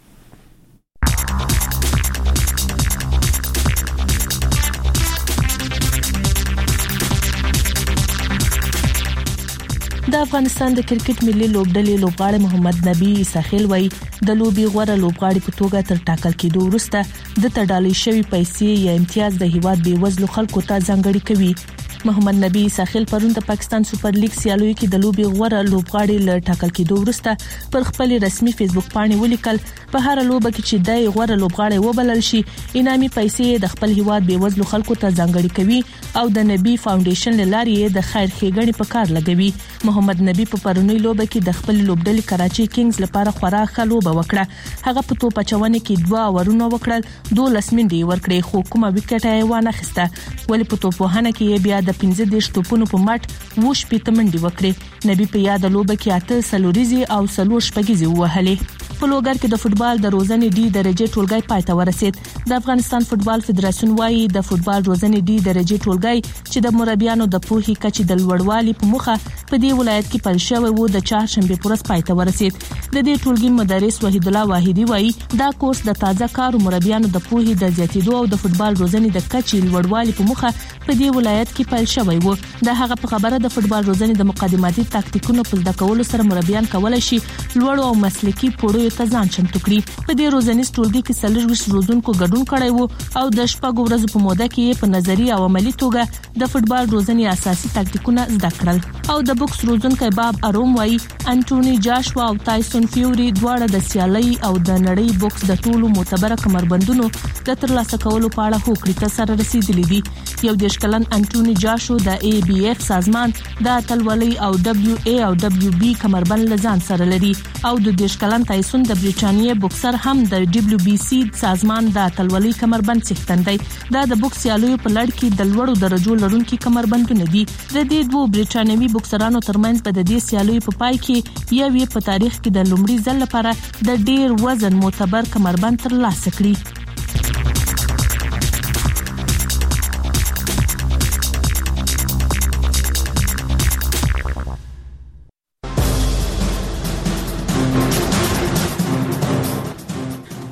د افغانستان د کرکټ ملي لوبډلې لوبغاړی محمد نبی ساحل وای د لوبي غوړه لوبغاړي په توګه تر ټاکل کېدو وروسته د تډالې شوی پیسې یا امتیاز د هیواد بې وزلو خلکو ته ځانګړي کوي. محمد نبی ساحل پرون د پاکستان سپر لیګ سیالیو کې د لوبي غوړه لوبغاړي له ټاکل کېدو وروسته پر خپل رسمي فیسبوک باندې ولیکل په هر لوبه کې چې د غوړه لوبغاړي وبلل شي انامي پیسې د خپل هیواد بې وزلو خلکو ته ځانګړي کوي او د نبی فاونډیشن لارې د خیر ښېګڼې په کار لګوي. محمد نبی په پرونی لوبه کې د خپل لوبډلې کراچي کینګز لپاره خورا ښه لوبه وکړه. هغه په توپ اچونې کې 2 اورونه وکړل 12 منډې ورکړې خو کومه وکټ یې وانه خسته ولی په توپ وهنه کې بیا د 15 توپونو په مټ ووش پېته منډې وکړې. نبی په یاد لوبه کې 8 سلوریزي او 4 شپږیزي وهلې. په لوګر کې د فوتبال د روزنې ډي درجه ټولګي پای ته ورسید. د افغانستان فوتبال فدراسیون وايي د فوتبال روزنې ډي درجه ټولګي چې د مربیانو د پوهې کچې د لوړوالي په مخه په دې ولایت کې پیل شوی وو د چهارشنبه پورس پای ته ورسید. د دې ټولګي مدرس وحید الله واحدی وايي دا کورس د تازه کارو مربیانو د پوهې د زیاتېدو او د فوتبال روزنې د کچې لوړوالي په مخه په دې ولایت کې پیل شوی وو. د هغه په خبره د فوتبال روزنې د مقدماتي تاکتیکونو په زده کولو سره مربیان کولای شي لوړ او مسلکي پوړو ته ځان چمتو کړي. په دې روزنیز ټولګي کې 40 روزونکو ګډون کړی وو او د شپږ ورځې په موده کې په نظری او عملی توګه د فوتبال روزنې اساسي تاکتیکونه زده کړل. او د بوکس روزونکو باب اروم وايي انټونی جاشوا او تایسون فیوري دواړه د سیالي او د نړۍ بوکس د ټولو معتبره کمربندونو د ترلاسه کولو په اړه هوکړې ته سره رسیدلي دي. یو دیش کلن انټونی جاشو د ABF سازمان د اتلولۍ او WA او WB کمربند لزان سره لري او د دیش کلن تایسون د برېټانیا بوکسر هم د WBC سازمان د اتلولۍ کمربند څښتن دی. دا د بوکس سیالیو په لړ کې د لوړو درجو لرونکي کمربندونه دي. د دې دوه برېټانوي بوکسرانو ترمنځ په دې سیالیو په پای کې یو په تاریخ کې د لومړي ځل لپاره د ډیر وزن معتبر کمربند ترلاسه کړي.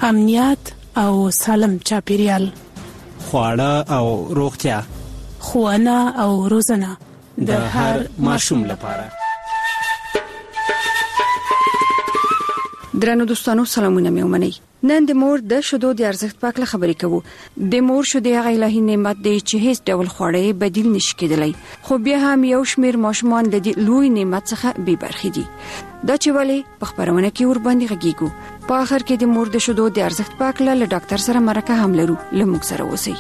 امنیت او سالم چاپیریال، خواړه او روغتیا، ښوونه او روزنه د هر ماشوم لپاره. درنو دوستانو سلامونه مې ومنئ. نن د مور د شیدو د ارزښت په اړه خبرې کوو. د مور شیدې هغه الهي نعمت دی چې هیڅ ډول خوړې بدیل نشي کېدلی، خو بیا هم یو شمېر ماشومان د دې لوی نعمت څخه بې برخې دي. دا چې ولې په خبرونه کې ور باندې غږیږو. په اخر کې د مور د شیدو د ارزښت په اړه له ډاکټر سره مرکه هم لرو. له موږ سره اوسئ.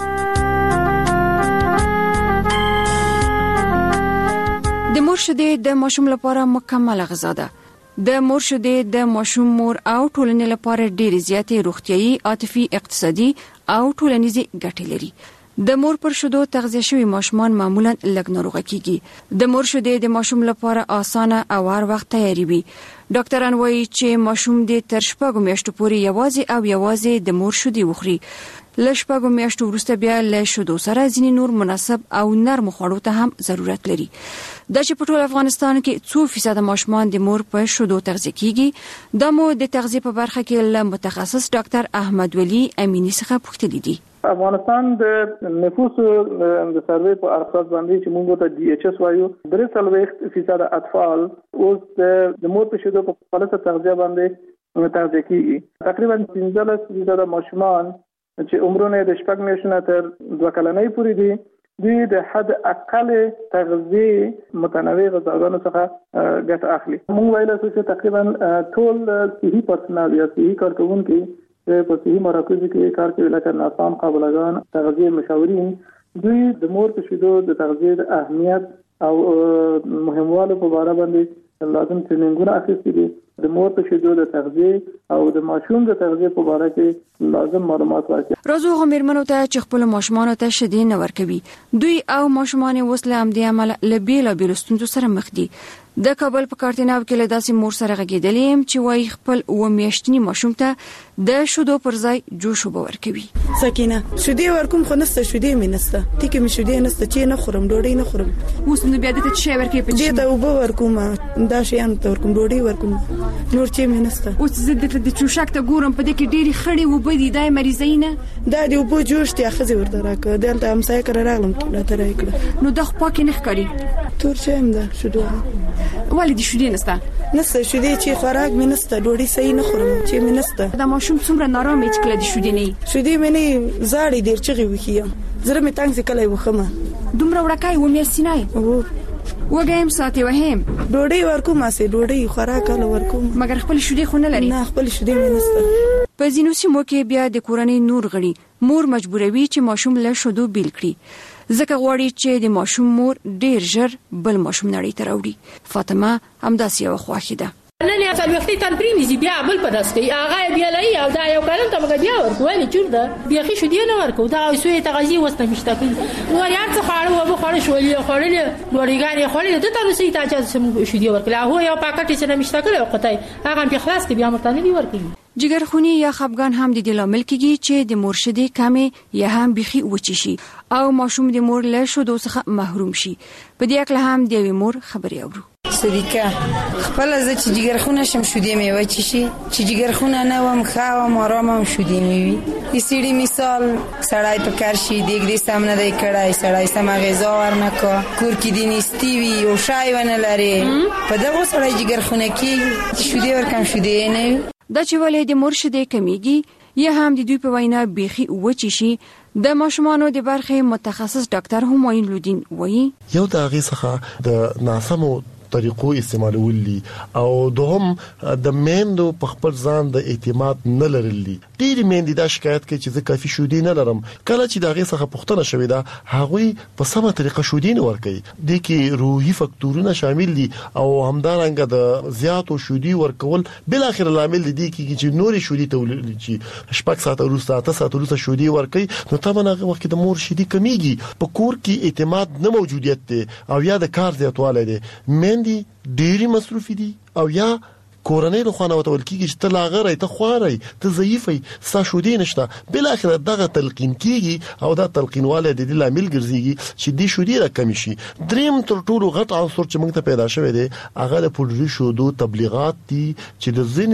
د مور شیدې د ماشوم لپاره مکمل غذا ده. د مور شیدې د ماشوم مور او ټولنې لپاره ډېر زیاتې روغتيایي، عاطفي، اقتصادي او ټولنیزي ګټې لري. د مور پر شیدو تغذیه شوی ماشومان معمولا لږ ناروغه کیږي. د مور شیدې د ماشوم لپاره اسانه او هر وخت تیاری وي. ډاکټران وایي چې ماشوم د تر 6 میاشتو پورې یوازې د مور شیدې وخوري. له 6 میاشتو وروسته بیا له شیدو سره ځینې نور مناسب او نرم خوړو ته هم ضرورت لري. دا چې په ټول افغانستان کې 2% ماشومان د مور په شیدو تغذیه کیږي. د مو د تغذیه په برخه کې له متخصص ډاکټر احمد ولی امینی څخه پوښتنه دي. افغانستان د نفوس د سروې په اساس باندې چې موږ ته ډي ایچ اس وایو 3% اطفال اوس د مور په شیدو په غلطه تغذیه باندې تغذیه کیږي. تقریبا 15% ماشومان چې عمرونه د 6 میاشتو تر 2 کلنۍ پورې دي، دوی د حد اقل تغذیه متنوع غذاګانو څخه ګټه اخلي. موږ ویل چې تقریبا ټول صحي پرسنل یا صحي کارکونکي په صحي مراکزو کې کار کوي، لکه ناسام قابلګان، تغذیه مشاورین، دوی د مور په شیدو د تغذیه اهمیت او مهموالي په اړه باندې لازم ټریننګونه اخیستي دي. د مور په شیدو د تغذیه او د ماشوم د تغذیه په اړه کې لازم معلومات ورکړي. راځو غمیرمنو ته چې خپل ماشومان ته شیدې نه ورکوي. دوی او ماشومان وسله هم د عمل لبیلا بیلستون سره مخ دي. د کابل په کارتناو کې له داسې مور سره غږیدلې چې وای خپل و میاشتنی ماشوم ته د شیدو پر ځای جوش ورکوي. سکینه شیدې ورکوم خو نسته، شیدې مې نسته، ټیکې مې شیدې نسته چې نه خورم، ډوډۍ نه خورم. اوس نو بیا د ته شی ورکې په دې ته وبو ورکوم، دا شیان ته ورکوم، ډوډۍ ورکوم، نور چې مې نسته. اوس زه د چوشک ته ګورم په دې کې ډېری خړې وبدي دای مریضینه دا دی وبو جوش ته اخزي ورته راکړه. دلته هم سای کړه راغلم دا ته راکړه. نو د خپل کې نه ښکاری تور شم دا شیدو ولی دي شیدې نسته شیدې چې خوراک مې نسته، ډوډۍ صحیح نه خورم چې مې نسته. دا ماشوم څومره نارامه چې کله دي شیدې نه مې نه زاړې ډیر چغي وکیم، زره مې تنګ کله وخمه دومره وړکای و مې سینای وګایم ساتي وهم ډوډۍ ورکوم، اسې ډوډۍ خوراک له ورکوم، مګر خپل شیدې خو نه لري. نه خپل شیدې مې نسته. په ځینو سیمو کې بیا د کورنۍ نور غړي مور مجبوروي چې ماشوم له شیدو بیل کړي، ځکه غواړي چې د ماشوم مور ډیر ژر بل ماشوم نړۍ ته راوړي. فاطمه همداسې یو خواخې ده. نن یې څل وختي تن پریمزي بیا بل پداس کوي، هغه بیا لای او دا یو کلم ته مګ بیا ورکوي چورده بیا خې شو دی نه ورکو، دا سوې تغذیه وسته مشته کوي. نو یار څه خاړو وبو خاړ شولې خړلې ډوړیګانې خړلې د تاسو سي ته چې سم شو دی ورکلا هو یو پاکټ چې نه مشته کوي قطای هغه په خلاص کې بیا مرتانه دی ورکوي. جګرخونی یا خپګان هم د دې لامل کېږي چې د مور شیدې کمې یا هم بيخي وچی شي او ماشوم د مور له شیدو څخه محروم شي. په دې اړه هم د مور خبرې اورو. صدیقه خپل ز چې جګرخونه شم شودې مې وچی شي، چې جګرخونه نه وم خاوم آرامم شودې مې وي. یسړي مثال سړای په کار شي دیګ دې سامنے دی کړای سړای سم غذا ورنکو کور کې دی نستی وي او شای ونه لري په دغه سړای جګرخونه کې شودې ورکم شودې نه. دا چې ولې د مور شیدې کمیږي یا هم د دوی په وینا بيخي وچی شي، د ماشومانو د برخې متخصص ډاکټر همایون لودین وایي یو د هغې څخه د ناسمو طریقو استعمالول دي او دوهم د میندو په خپل ځان د اعتماد نه لرلي. ډېری میندې دا شکایت کوي چې زه کافي شودې نه لرم. کله چې د هغې څخه پوښتنه شوې ده هغوی په سمه طریقه شودې نه ورکوي. دې کې روحي فکتورونه شامل دي او همدارنګه د زیاتو شودې ورکول بل اخر لامل دي چې نورې شودې تولید شي. 6 ساعته وروسته 8 ساعته وروسته شودې ورکوي نو طبعا هغه وخت د مور شیدې کمیږي. په کور کې اعتماد نه موجودیت دی او یا د کار زیاتوالی دی. دي ډېری مصروفي دي او یا کورنۍ له خوانه وتول کیږي چې ته لاغره ته خواري ته ضعیفي ستا شودې نشته. بل اخر دغه تلقین کیږي او دا تلقینواله د دې لامل ګرځيږي چې دې شودې را کم شي. دریم تر ټولو غټ عنصر چې موږ ته پیدا شوی دی هغه د پوډري شودو تبلیغات دي چې د ځینې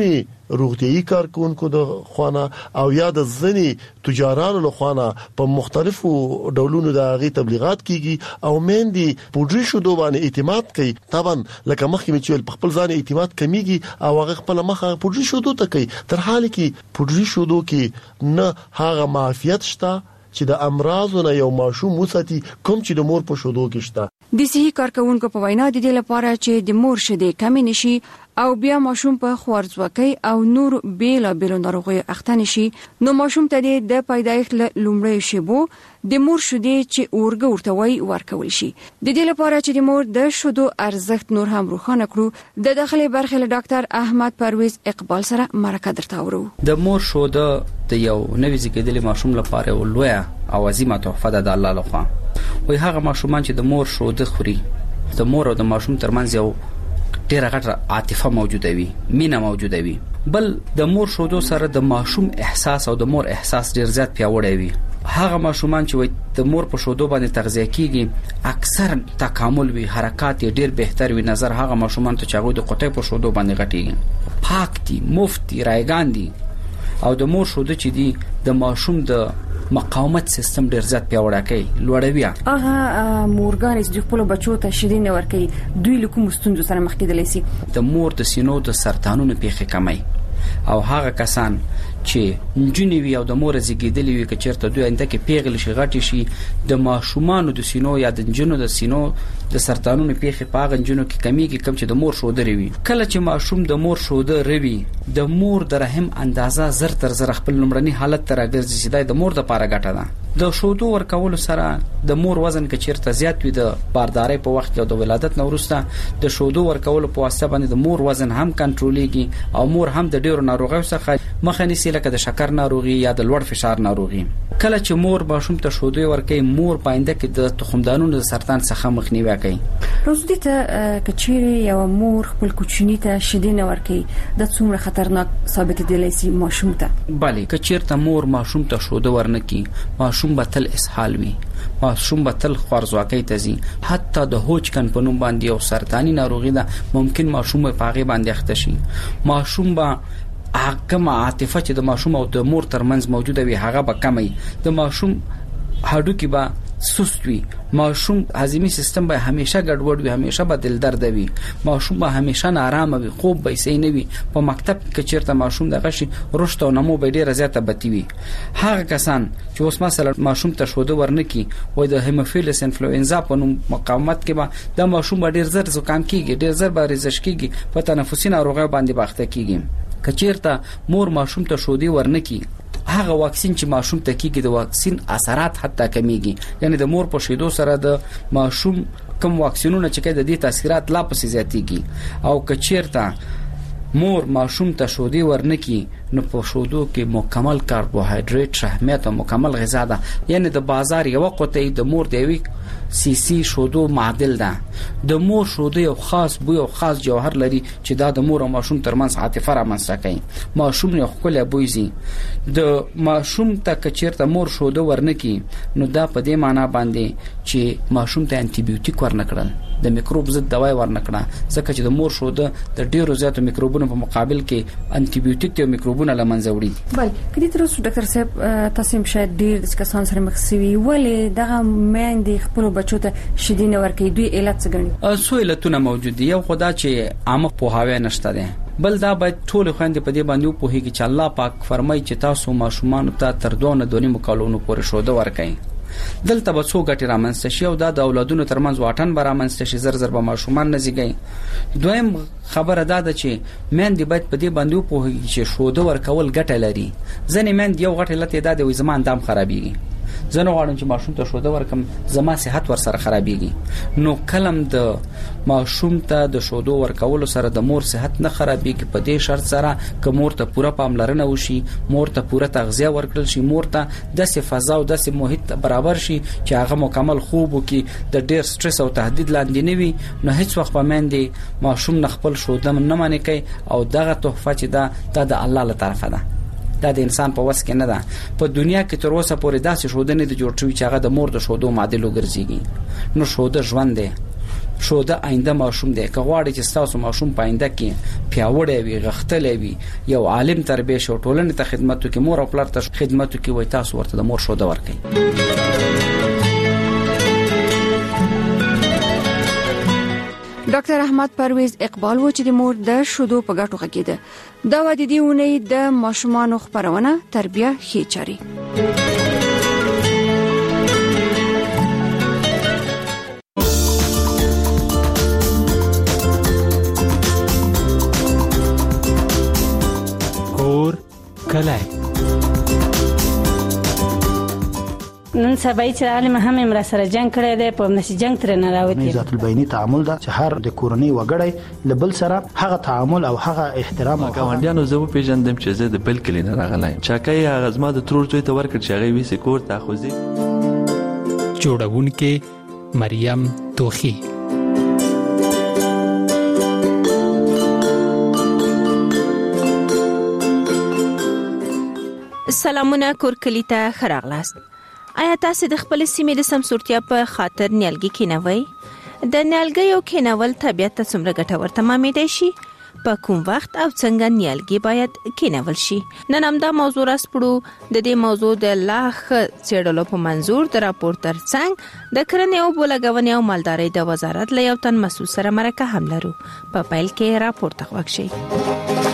روغتيایي کارکونکو د خوانه او یا د ځنی تجارانو له خوانه په مختلفو ډولونو د غي تبلیغات کیږي او مېندې پوډري شودو باندې اعتماد کوي. طبعا لکه مخکې چې په خپل ځان اعتماد کمیږي او هغه خپل مخه پوډري شودو ته کوي، تر حال کې پوډري شودو کې نه هغه معافیت شته چې د امراضونو یو ماشوم وساتي کوم چې د مور په شودو کې شته. د صحي کارکونکو په وینا د دې لپاره چې د مور شیدې کمی نشي او بیا ماشوم په خوارځواکۍ او نور بیل ناروغیو اخته نشي، نو ماشوم ته د پیدایښت لومړی شیبو د مور شیدې چې اورګه ورتوي ورکول شي. د دې لپاره چې د مور د شیدو ارزښت نور هم روښانه کړو، د داخلي برخې له ډاکټر احمد پرویز اقبال سره مرکه درته ورو. د مور شیده د یو نوې زیږیدلي ماشوم لپاره یو لویه او عظیمه تحفه ده د الله لخوا. وای هغه ماشومان چې د مور شیده خوري، د مور او د ماشوم ترمنځ یو ډیره غټه عاطفه موجوده وي، مینه موجوده وي. بل د مور شیدو سره د ماشوم احساس او د مور احساس ډیر زیات پیاوړی وي. هغه ماشومان چې د مور په شیدو باندې تغذیه کیږي اکثر تکامل وي، حرکات ډیر بهتر وي. نظر هغه ماشومان ته چې هغه د قطې په شیدو باندې غټيږي، پاک دي، مفت دي، رایگان دي. او د مور شیدو چې دي د ماشوم د مقاومت سیستم ډیر زیات پیاوړی کوي، لوړوي. هغه مورګان چې خپل بچو ته شیدې نه ورکوي، دوی له کوم ستونزو سره مخ کېدلی شي. د مور د سینو د سرطانونو پیښې کمای او هغه کسان چې نجونې وي او د مور زیږیدلې وي چې چیرته دوی انده کې پیغل شي غټي شي، د ماشومان د سینو یا د جنونو د سینو د سرطانونو پیښې په هغه جنونو کې کمیږي کوم چې د مور شوده روي. کله چې ماشوم د مور شوده روي، د مور د رحم اندازه زر تر زر خپل لمړني حالت ته راګرځي چې د مور د پاره ګټه ده. د شودو ورکول سره د مور وزن کې چیرته زیات وي، د باردارۍ په وخت کې او د ولادت نه وروسته د شودو ورکول په واسطه باندې د مور وزن هم کنټرولېږي او مور هم د ډیرو ناروغیو څخه مخه نیسي، لکه د شکر ناروغي یا د لوړ فشار ناروغي. کله چې مور ماشوم ته شودو ورکوي، مور پاینده کې د تخمدانونو د سرطان څخه مخنیوي کوي. روزدي ته کچيري یو مور خپل کوچنی ته شیدې نه ورکوي، د څومره خطرناک ثابت دي لسی ماشوم ته. بله کچيرته مور ماشوم ته شودو ورنکي، ماشوم به تل اسهال وي، ماشوم به تل خوارځواکۍ ته ځي. حتی د هوچکن په نوم باندې یو سرطاني ناروغي ده، ممکن ماشوم په هغه باندې اخته شي. ماشوم به هغه عاطفه چې د ماشوم او د مور ترمنځ موجوده وي هغه به کمي. د ماشوم هډوکی به سست وي، ماشوم هضمي سیستم به همیشه ګډوډ وي، همیشه به دل درد وي، ماشوم به همیشه نارام وي، خوب به صحیح نه وي. په مکتب کې چیرته ماشوم دغه شي رشد او نمو به ډیره زیاته بتی وي. هغه کسان چې اوس مثلا ماشوم ته شوده ورنکي وای د هیموفیلس انفلوئنزا په نوم مقاومت کې به د ماشوم ډیر زر زکام کیږي، ډیر زر به رزش کیږي، په تنفسي ناروغیو باندې باخته کیږي. کچیرته مور ماشوم ته شودي ورنکي، هغه واکسین چې ماشوم ته کیږي د واکسین اثرات حتی کمیږي. یعنی د مور په شیدو سره د ماشوم کوم واکسینونه چې کوي د دې تاثیرات لا پسې زیاتېږي. او کچیرته مور ماشوم ته شودي ورنکي، نو په شودو کې مکمل کاربوهایډریټ شحمیات او مکمل غذا ده. یعنی د بازار یو قطعه د مور دی وی سی شودو معادل ده. د مور شودو یو خاص بوی او خاص جوهر لري چې دا د مور او ماشوم ترمنځ عاطفه رامنځته کوي. ماشوم یو خپل بوی زی د ماشوم ته کچیرته مور شودو ورنکي، نو دا په دې معنی باندې چې ماشوم ته انټي بیوټیک ورنکړل، د میکروب ضد دواي ورنکړه، ځکه چې د مور شوده د ډیرو زیاتو میکروبونو په مقابل کې انټي بیوټیک او میکروبونه لمنځه وړي. بل کله تر اوسه ډاکټر صاحب تاسو شاید ډیر د کسان سره مخ سوي، ولې دغه مېندې خپل بچو ته شیدې نه ورکوي، دوی علت څه ګڼي؟ څو علتونه موجود دي. یو خدا چې عامه پوهاوی نشته ده، بل دا باید ټول خويندې په دې باندې پوهیږي چې الله پاک فرمایي چې تاسو ماشومان ته تر 2.5 مکالونو پورې شوده ورکړئ. دلته به څو ګټې رامنځته شي او دا د اولادونو ترمنځ واټن به رامنځته شي، زر زر به ماشومان نه زیږي. دویم خبره دا ده چې مېندې باید په دې باندې پوهیږي چې شوده ورکول ګټه لري. ځنې مېندې یو غټه لته دا د زمان دام خرابېږي، زنه غواړم چې ماشوم ته شوده ورکم زما صحت ور سره خرابېږي. نو کلم د ماشوم ته د شودو ورکول سره د مور صحت نه خرابېږي، په دې شرط سره چې مور ته پوره پاملرنه وشي، مور ته پوره تغذیه ورکړل شي، مور ته داسې فضا او داسې محیط برابر شي چې هغه مکمل خوب وکي، د ډیر سټرس او تهدید لاندې نه وي. نو هیڅ وخت به مېندې ماشوم نه خپل شوده نه مانې کوي. او دغه تحفه چې دا د الله له طرفه ده، دا د انسان په وس کې نه ده. په دنیا کې تر اوسه پورې داسې شوده نه د جوړ شوی چې هغه د مور د شودو معادل وګرځيږي. نو شوده ژوند دی، شوده آینده ماشوم دی. که غواړي چې تاسو ماشوم پاینده کې پیاوړی وي، غښتلی وي، یو عالم تربیه شو، ټولنې ته خدمت وکړي، مور او پلار ته خدمت وکړي، وای تاسو ورته د مور شوده ورکړئ. ډاکټر احمد پرویز اقبال و چې د مور د شودو په ګټو غږیده. دا و د دې اونۍ د ماشومانو خبرونه تربیه ښې چاري. کور کلی نن سبا چې عالم هم امر سره جنگ کړی دی، په نشي جنگ تر نه راوتی. ذات البینی تعامل دا چې هر د کورنۍ وګړی لبل سره هغه تعامل او هغه احترام او ګاونډیانو زه په پیژندم چې زه د بل کلی نه راغلی. چاکای هغه زما د ترور زوی ته ورکړ چې هغه وی سکور تاخذي. جوړونکې مریم توخی. سلامونه کور کلی ته خراغلاست. آیا تاسو د خپل سیمې د سمسورتیا په خاطر نیالګي کینوي؟ د نیالګیو کینول طبيعت ته څومره ګټور تمامېدای شي؟ په کوم وخت او څنګه نیالګي باید کینول شي؟ نن هم دا موضوع راسپړو. د دې موضوع د لاخ څېړلو په منظور د راپور ترڅنګ د کرنې او بولګونې او مالدارۍ د وزارت له یو تن مسؤل سره مرکه هم لرو. په پیل کې راپور ته غوږ شئ.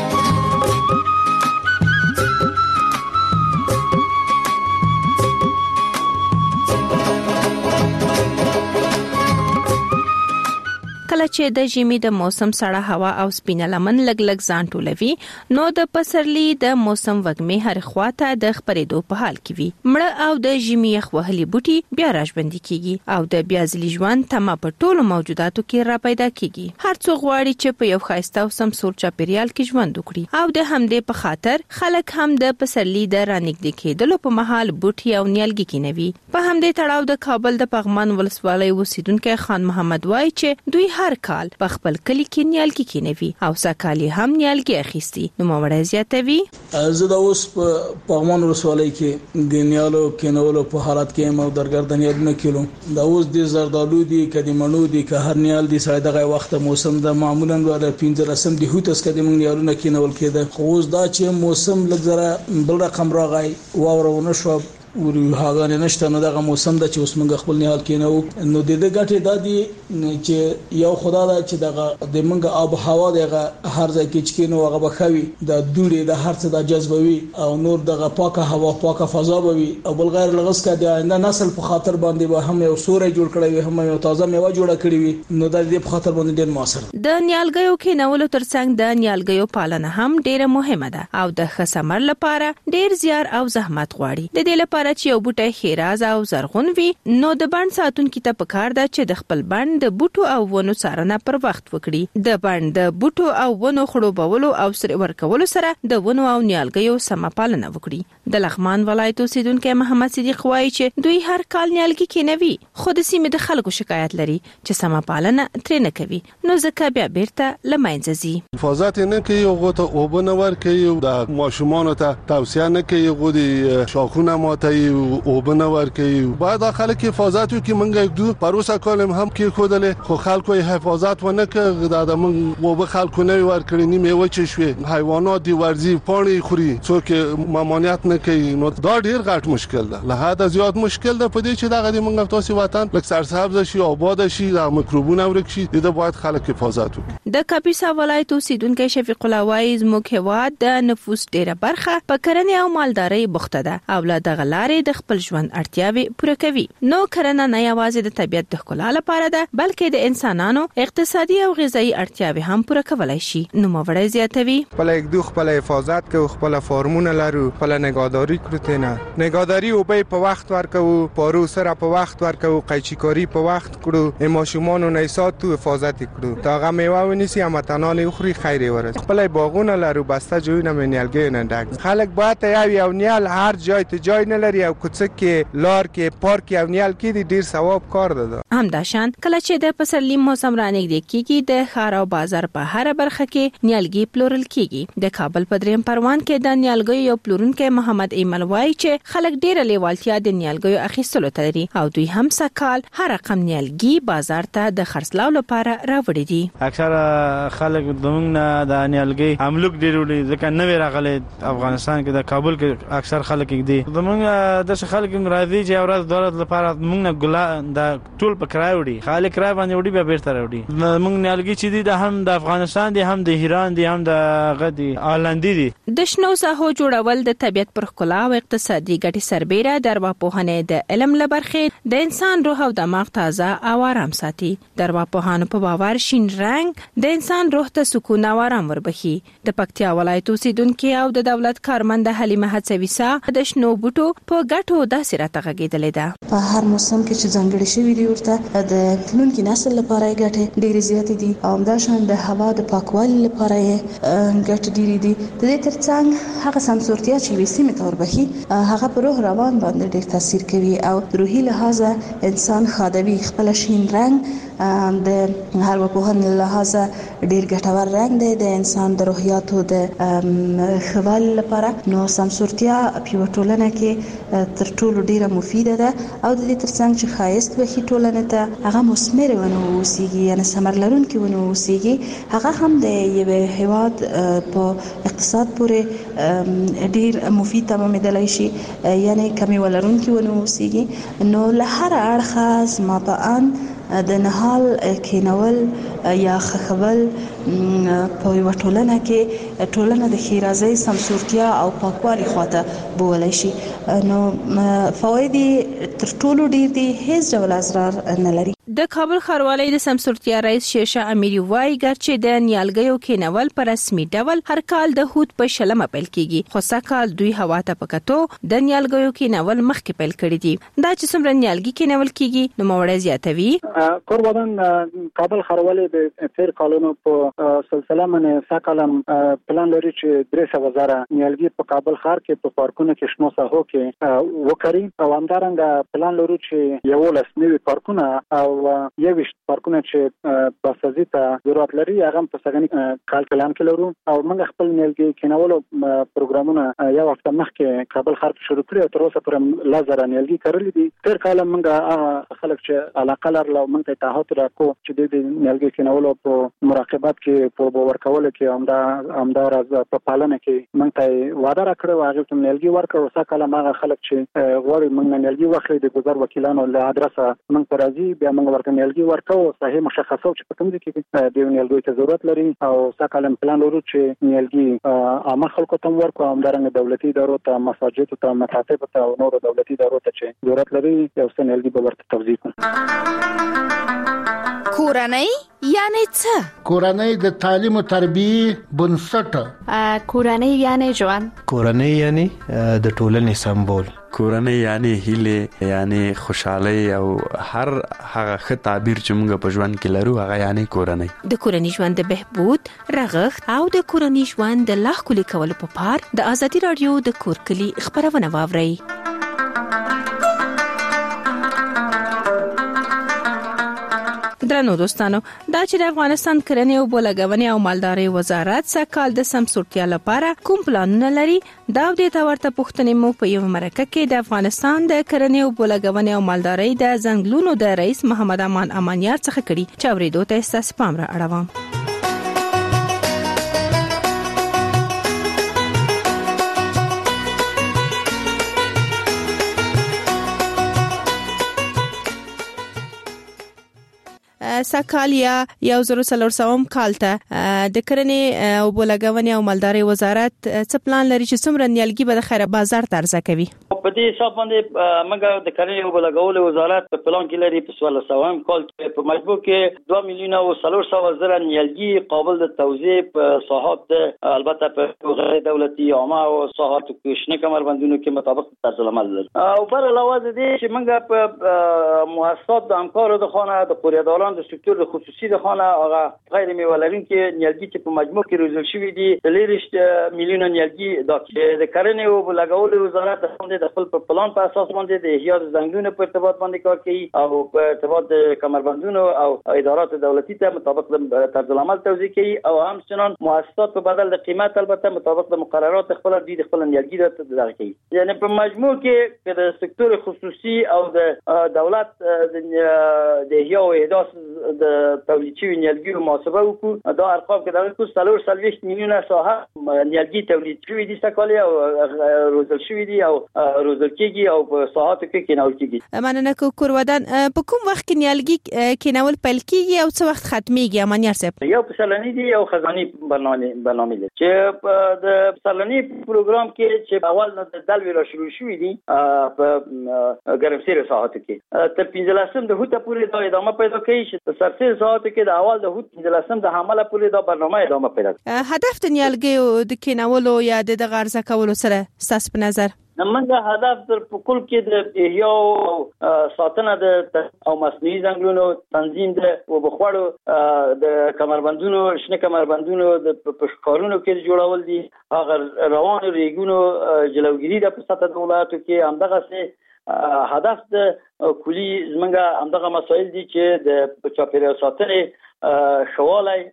کله چې د ژمي د موسم سړه هوا او سپینه لمن لګ ځان ټولوي، نو د پسرلی د موسم وږمې هر خواته د خپرېدو په حال کې وي. مړه او د ژمي یخ وهلي بوټي بیا راژوندي کیږي او د بیا ځلي ژوند تمه په ټولو موجوداتو کې را پیدا کیږي. هر څوک غواړي چې په یو ښایسته او سمسور چاپیریال کې ژوند وکړي او د همدې په خاطر خلک هم د پسرلی د رانږدې کېدلو په مهال بوټي او نیالګي کینوي. په همدې تړاو د کابل د پغمان ولسوالۍ اوسیدونکو خان محمد وای چې دوی هر کال په خپل کلی کې نیالګي کینوي او سکالي هم نیالګي اخیستي. نو مورې زیاتوي. زه د اوس په پغمان ولسوالۍ کې د نیالو کینولو په حالت کې مو درګردن یادونه کړو. د اوس د زردالو دي کدي منو دي که هر نیال دي سره دغه وخت موسم د معمولا ول 15 د هوتس کدي مونږ نیالونه کینول کېده. خو اوس دا چې موسم لږ بل رقم راغی واورونه شو هغه نشته، نو دغه موسم د چې اوس موږ خپل نیال کینو. نو د دې ګټه د دې چې یو خدا دا چې دغه د موږ آب هوا دغه هر ځای کې چکینو هغه بخوي د دوړې د هر څه د جذبوي او نور دغه پاکه هوا پاکه فضا بوي او بل غیر لغس کې د آینده نسل په خاطر باندې به هم یو سوري جوړ کړی وي، هم یو تازه میوه جوړ کړی وي. نو د دې په خاطر باندې ډېر موثر د نیالګیو کینولو ترڅنګ د نیالګیو پالنه هم ډېره مهمه ده او د خسمر لپاره ډېر زیار او زحمت غواړي. د دې لپاره چې یو بوټی خیراز او زرغون وي، نو د بڼ ساتونکو ته پکار ده چې د خپل بڼ د بوټو او ونو څارنه پر وخت وکړي. د بڼ د بوټو او ونو خړوبولو او سره ورکولو سره د ونو او نیالګیو سم پالنه وکړي. د لغمان ولایت اوسیدونکو محمد صدیق وایي چې دوی هر کال نیالګي کینوي، خو د سیمې د خلکو شکایت لري چې سم پالنه ترې نه کوي، نو ځکه بیا بیرته لمنځه ځي. حفاظت نه کوي او غوته او بنور کوي، د ماشومان ته توصیه نه کوي، غوډي شاخونه ماتي او بنور کوي. باید خلک حفاظت وکړي. منګه دو پروسه کولم هم کې خودله خو خلکو حفاظت ونه کړ. د من و به خلکو نه ور کړی نیمه وچ شوي، حیوانات دی ورزي پانی خوري، څوک مامانیت نه کوي. نو دا ډیر غټ مشکل ده، له حد زیات مشکل ده. په دې چې دغه د منګ تاسو وطن لکه سرسبز شي، آباد شي، د میکروبونه ورک شي، د باید خلک حفاظت وکړي. د کاپیسا ولایت اوسیدونکو شفیق الله وایي زموږ هواد د نفوس ډیره برخه په کرنې او مالدارۍ بوخته ده او له دغه لارې د خپل ژوند اړتیاوي پوره کوي. نو کرنه نه یوازې د طبيعت د ښکلا لپاره ده، بلکې د انسانانو اقتصادي او غذایی اړتیاوي هم پوره کولای شي. نو مورې زیاتوي. خپل یک دو خپل حفاظت کو، خپل فارمونه لرو، خپل نگهداری کړو نه. نگهداری او په وخت ورکو، پارو سره په وخت ورکو، قیچیکاری په وخت کړو، ماشومان نه ساتو حفاظت کړو. تا هغه میوه ونیسي امتنال خوري خیر ورس. خپل باغونه لرو، بسته جوړونه منیالګي نه ډک. خلک باید یو نیال هر جای ته جای نه بهر یو کوڅه کې لار کې پارک او نیال کې دی ډیر ثواب کار ده. همداشان کله چې د پسرلی موسم رانږدې کیږي د ښار او بازار په هر برخه کې نیالګي پلورل کیږي. د کابل په دریم پروان کې د نیالګیو یو پلورونکی محمد ایمل وایي چې خلک ډیره لیوالتیا د نیالګیو اخیستلو ته لري او دوی هم سکال هر رقم نیالګي بازار ته د خرڅلاو لپاره راوړي دي. اکثر خلک دمنګ د نیالګي عملوک ډیر وړي ځکه نو راغلي افغانستان کې د کابل کې اکثر خلک دي دمنګ د خلک راځي چې اورات دولت لپاره موږ ګلا د ټول په کرای وړي خالق را باندې وړي به بیرته راوړي. موږ نیالګي چې دي د هم د افغانستان دي هم د ایران دي هم د غدي آلندي دي. د شنو ساحو جوړول د طبيعت پر ښکلا او اقتصادي ګټې سربېره د ارواپوهنې د علم لبرخې د انسان روح او دماغ تازه او آرام ساتي. د ارواپوهانو په باور شین رنګ د انسان روح ته سکون او آرام وربخي. د پکتیا ولایت اوسیدونکو او د دولت کارمند حلیمه حڅویسا د شنو بوټو په ګټو داسې راته غږېدلې ده. په هر موسم کې چې ځانګړي شوي دي ورته د تلونکي نسل لپاره ګټې ډېرې زیاتې دي او همداشان د هوا د پاکوالي لپاره ګټې ډېرې دي. د دې ترڅنګ هغه سمسورتیا چې وي سیمې ته وربخي هغه په روح روان باندې ډېر تاثیر کوي او روحي لحاظه انسان خادوي. خپل شین رنګ د ارواپوهنې لحاظه ډېر ګټور رنګ دی د انسان د روحیاتو د ښه لپاره. نو سمسورتیا په ټولنه کې تر ټولو ډېره مفیده ده او د دې ترڅنګ چې ښایست وکړي ټولنه ته هغه مثمر ونه اوسېږي یعنې ثمر لرونکي ونه اوسېږي. هغه هم د یوه هیواد په اقتصاد پورې ډېر مفید تمامېدلی شي یعنې کمې ولرونکي ونه اوسېږي. نو له هر اړخه زما په ان د نهال کینول یا خخول په یو ټولنه کې ټولنه د خیرازۍ سمسورتیا او پاکوالي خواته بولای شي. نو فواید تر ټولو ډیر دي هیڅ ډول اضرار نه لري. د کابل ښاروالۍ د سمسورتیا رئیس شیشه امیری وایي چې د نیالګیو کینول په رسمي ډول هر کال د هوت په شلمه پیل کیږي خو سکهال دوی هوا ته پکاتو د نیالګیو کینول مخکې پیل کړی دي. دا چې څومره نیالګي کینول کیږي نو موړ زیاتوي. قربان کابل ښاروالۍ د تیر کالونو په سلسله باندې سکهال پلان لري چې 300 زره نیالګي په کابل ښار کې په پارکونو کې شنو ساحو کې وکړي او همدارنګه پلان لري چې 11 نوي پارکونه او 21 پارکونه چې بسازي ته ضرورت لري هغه په سګنی کال پلان کې لرو او موږ خپل نیالګي کینولو پروګرامونه یو هفته مخکې کابل ښار کې شروع کړی او تر اوسه پورې لزر نیالګي کړل دي. تر کال موږ خلک چې علاقه لرله موږ ته تعهد راکو چې د نیالګي کینولو په مراقبت کې په باور کول کې همدار په پالنه کې موږ ته وعده راکړو هغه ته نیالګي ورکړو. سکهال هغه خلک چې غواړي موږ نیالګي واخلي د ګذر وکیلانو له ادرسه موږ ته راځي بیا موږ ورته نیالګي ورکو صحیح مشخصو چې په کوم ځای کې د نیالګي ته ضرورت لري او سکهال پلان لرو چې نیالګي عامه خلکو ته ورکو همدارنګه دولتي ادارو ته مساجد ته مکاتب ته او نور دولتي ادارو ته چې ضرورت لري یو څه نیالګي به ورته توزیع کړو. کورنۍ یعنی څه؟ کورنۍ د تعلیم او تربیه بنسټ. کورنۍ یعنی ژوند. کورنۍ یعنی د ټولنې سمبول. کورنۍ یعنی هیله یعنی خوشحالي او هر هغه ښه تعبیر چې موږ په ژوند کې لرو هغه یعنی کورنۍ. د کورنۍ ژوند د بهبود رغښت او د کورنۍ ژوند د لا ښکلي کولو په پار د ازادي رادیو د کورکلي خبرونه واورئ. درنو دوستانو دا چې د افغانستان کرنې او بولګونې او مالدارۍ وزارت سکهال د سمسورتیا لپاره کوم پلانونه لري دا د تورته پښتنې مو په یو مرکه کې د افغانستان د کرنې او بولګونې او مالدارۍ د ځنګلونو د رئیس محمد امان امانیار څخه کړي چې اوریدو ته ستاسو پام را اړوم. سکهال یا 1400 کال ته د کرنې او بولګونې او مالدارۍ وزارت څه پلان لري چې څومره نیالګي به د خیر بازار ته عرضه کوي؟ په دې حساب باندې موږ د کرنې او بولګولو وزارت په پلان کې لري په 1400 کال کې په مجموع کې 2 میلیونه او 300 زره نیالګي قابل د توزیع په ساحات البته په غیر دولتي عامه او ساحات کوشنه کمربندونو کې مطابق طرز العمل لري. او بر علاوه دې چې موږ په مؤسسات د همکارو د خانه د قریاداران د سکتور خصوصي د خانه هغه غیر میوالرین کې نیالګي چې په مجموع کې روزل شوی دي 3 میلیون نیالګي دا چې د کرنې او لګولو وزارت د خپل پلان په اساس باندې د احیاء ځنګلونو په ارتباط باندې کار کوي او په ارتباط د کمربندونو او ادارات دولتي ته مطابق د طرز العمل توزیع کوي او همچنان مؤسسات په بدل د قیمت البته مطابق د مقررات خپل نیالګي ته دغه کوي. یعنی په مجموع کې د سکتور خصوصي او د دولت د احیاء او احداث د تولید شوی نیالګي محاسبه وکړو. دا ارقام کې دغه 3 میلیونه ساحه نیالګي تولید شوی دي سکالي او روزل شوی دي او روزل کېږي او په ساحاتو کې کېنول کېږي. مننه کوروادان. په کوم وخت کې نیالګي کېنول پیل کېږي او څه وخت ختميږي امانیار صاحب؟ یو پسرلني دي او خزاني برنامه دي چې د پسرلني پروګرام کې چې اول نه د دلوي را شروع شوی دي په ګرمسیر ساحاتو کې تر 15 د هوته پورې دا ادامه پیدا کوي چې سرسیر ساعت کې د اول د هوت 15 د حمله پورې دا برنامه ادامه پیدا کوي. هدف د نیالګي د کینولو یا د غرزه کولو سره ستاسو په نظر زمونږ هدف تر کل کې د احیاء او ساتنه د او مصنوعي ځنګلونو تنظیم د وبخوړو د کمربندونو شنه کمربندونو د پښکارونو کې جوړول دي. هغه روان ریګونو جلوګیری د په سطح دولتو کې همدغه سه هدف د کلی زمونږ همدغه مسایل دي چې د چاپیریال ساتنې شوالای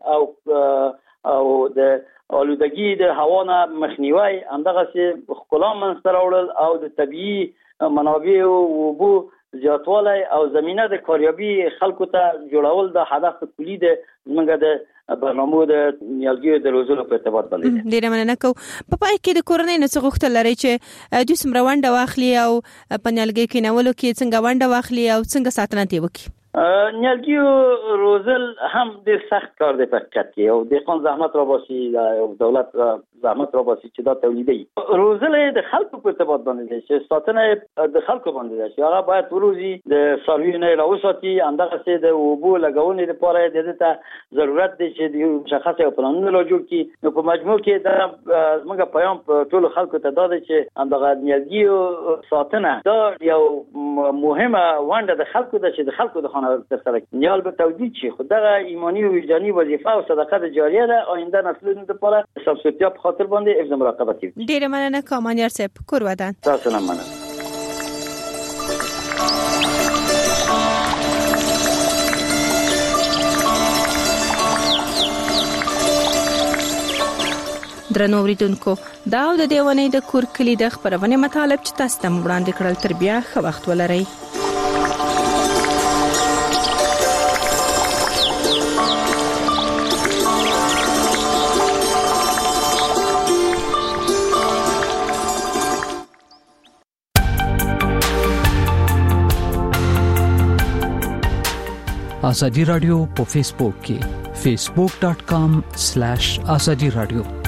او د آلودگی د هوا نه مخنیوي همدغه سه خپل منځ راوړل او د طبيعي منابع او اوبو زیاتوالی او زمينه د کاریابي خلکو ته جوړول د هدف کلی د زمونږ د برنامه د نیالګي د روزلو په ارتباط باندې. ډیره مننه کوم. په پای کې د کورنۍ نه څه غوښتل لري چې دوی سمره ونډه واخلي او په نیالګي کې نولو کې څنګه ونډه واخلي او څنګه ساتنه دی وکړي؟ نیالګي روزل هم ډیر سخت کار دی په حقیقت کې او د قانون زحمت را باسي او دولت زحمت را باسي چې دا تولیدي روزل د خلکو په ارتباط باندې دی چې ساتنه د خلکو باندې دی چې هغه باید وروزي د سارویونه راوساتي همدغه سه د اوبو لګونې لپاره د دې ته ضرورت دی چې د مشخصه پلانونه لا جوړ کړي. نو په مجموع کې دا زموږ پیغام په ټول خلکو ته دا دی چې همدغه نیالګي ساتنه دا یو مهمه ونډه د خلکو ده چې د خلکو د تر سره نیال به تولید شي. خو دغه ایمانی او وجداني وظیفه او صدقه جاریه ده آینده نسلونو لپاره سبسیدیا په خاطر باندې حفظ مراقبت کوي. ډیره مننه کامانیار صاحب کوروادان. تاسو نه مننه. درنو اوریدونکو دا د دیوانې د کور کلی د خبرونه مطالب چې تاسو ته وړاندې کړل تر بیا ښه وخت ولرئ. آزادی رادیو په فیسبوک کې facebook.com/azadi radio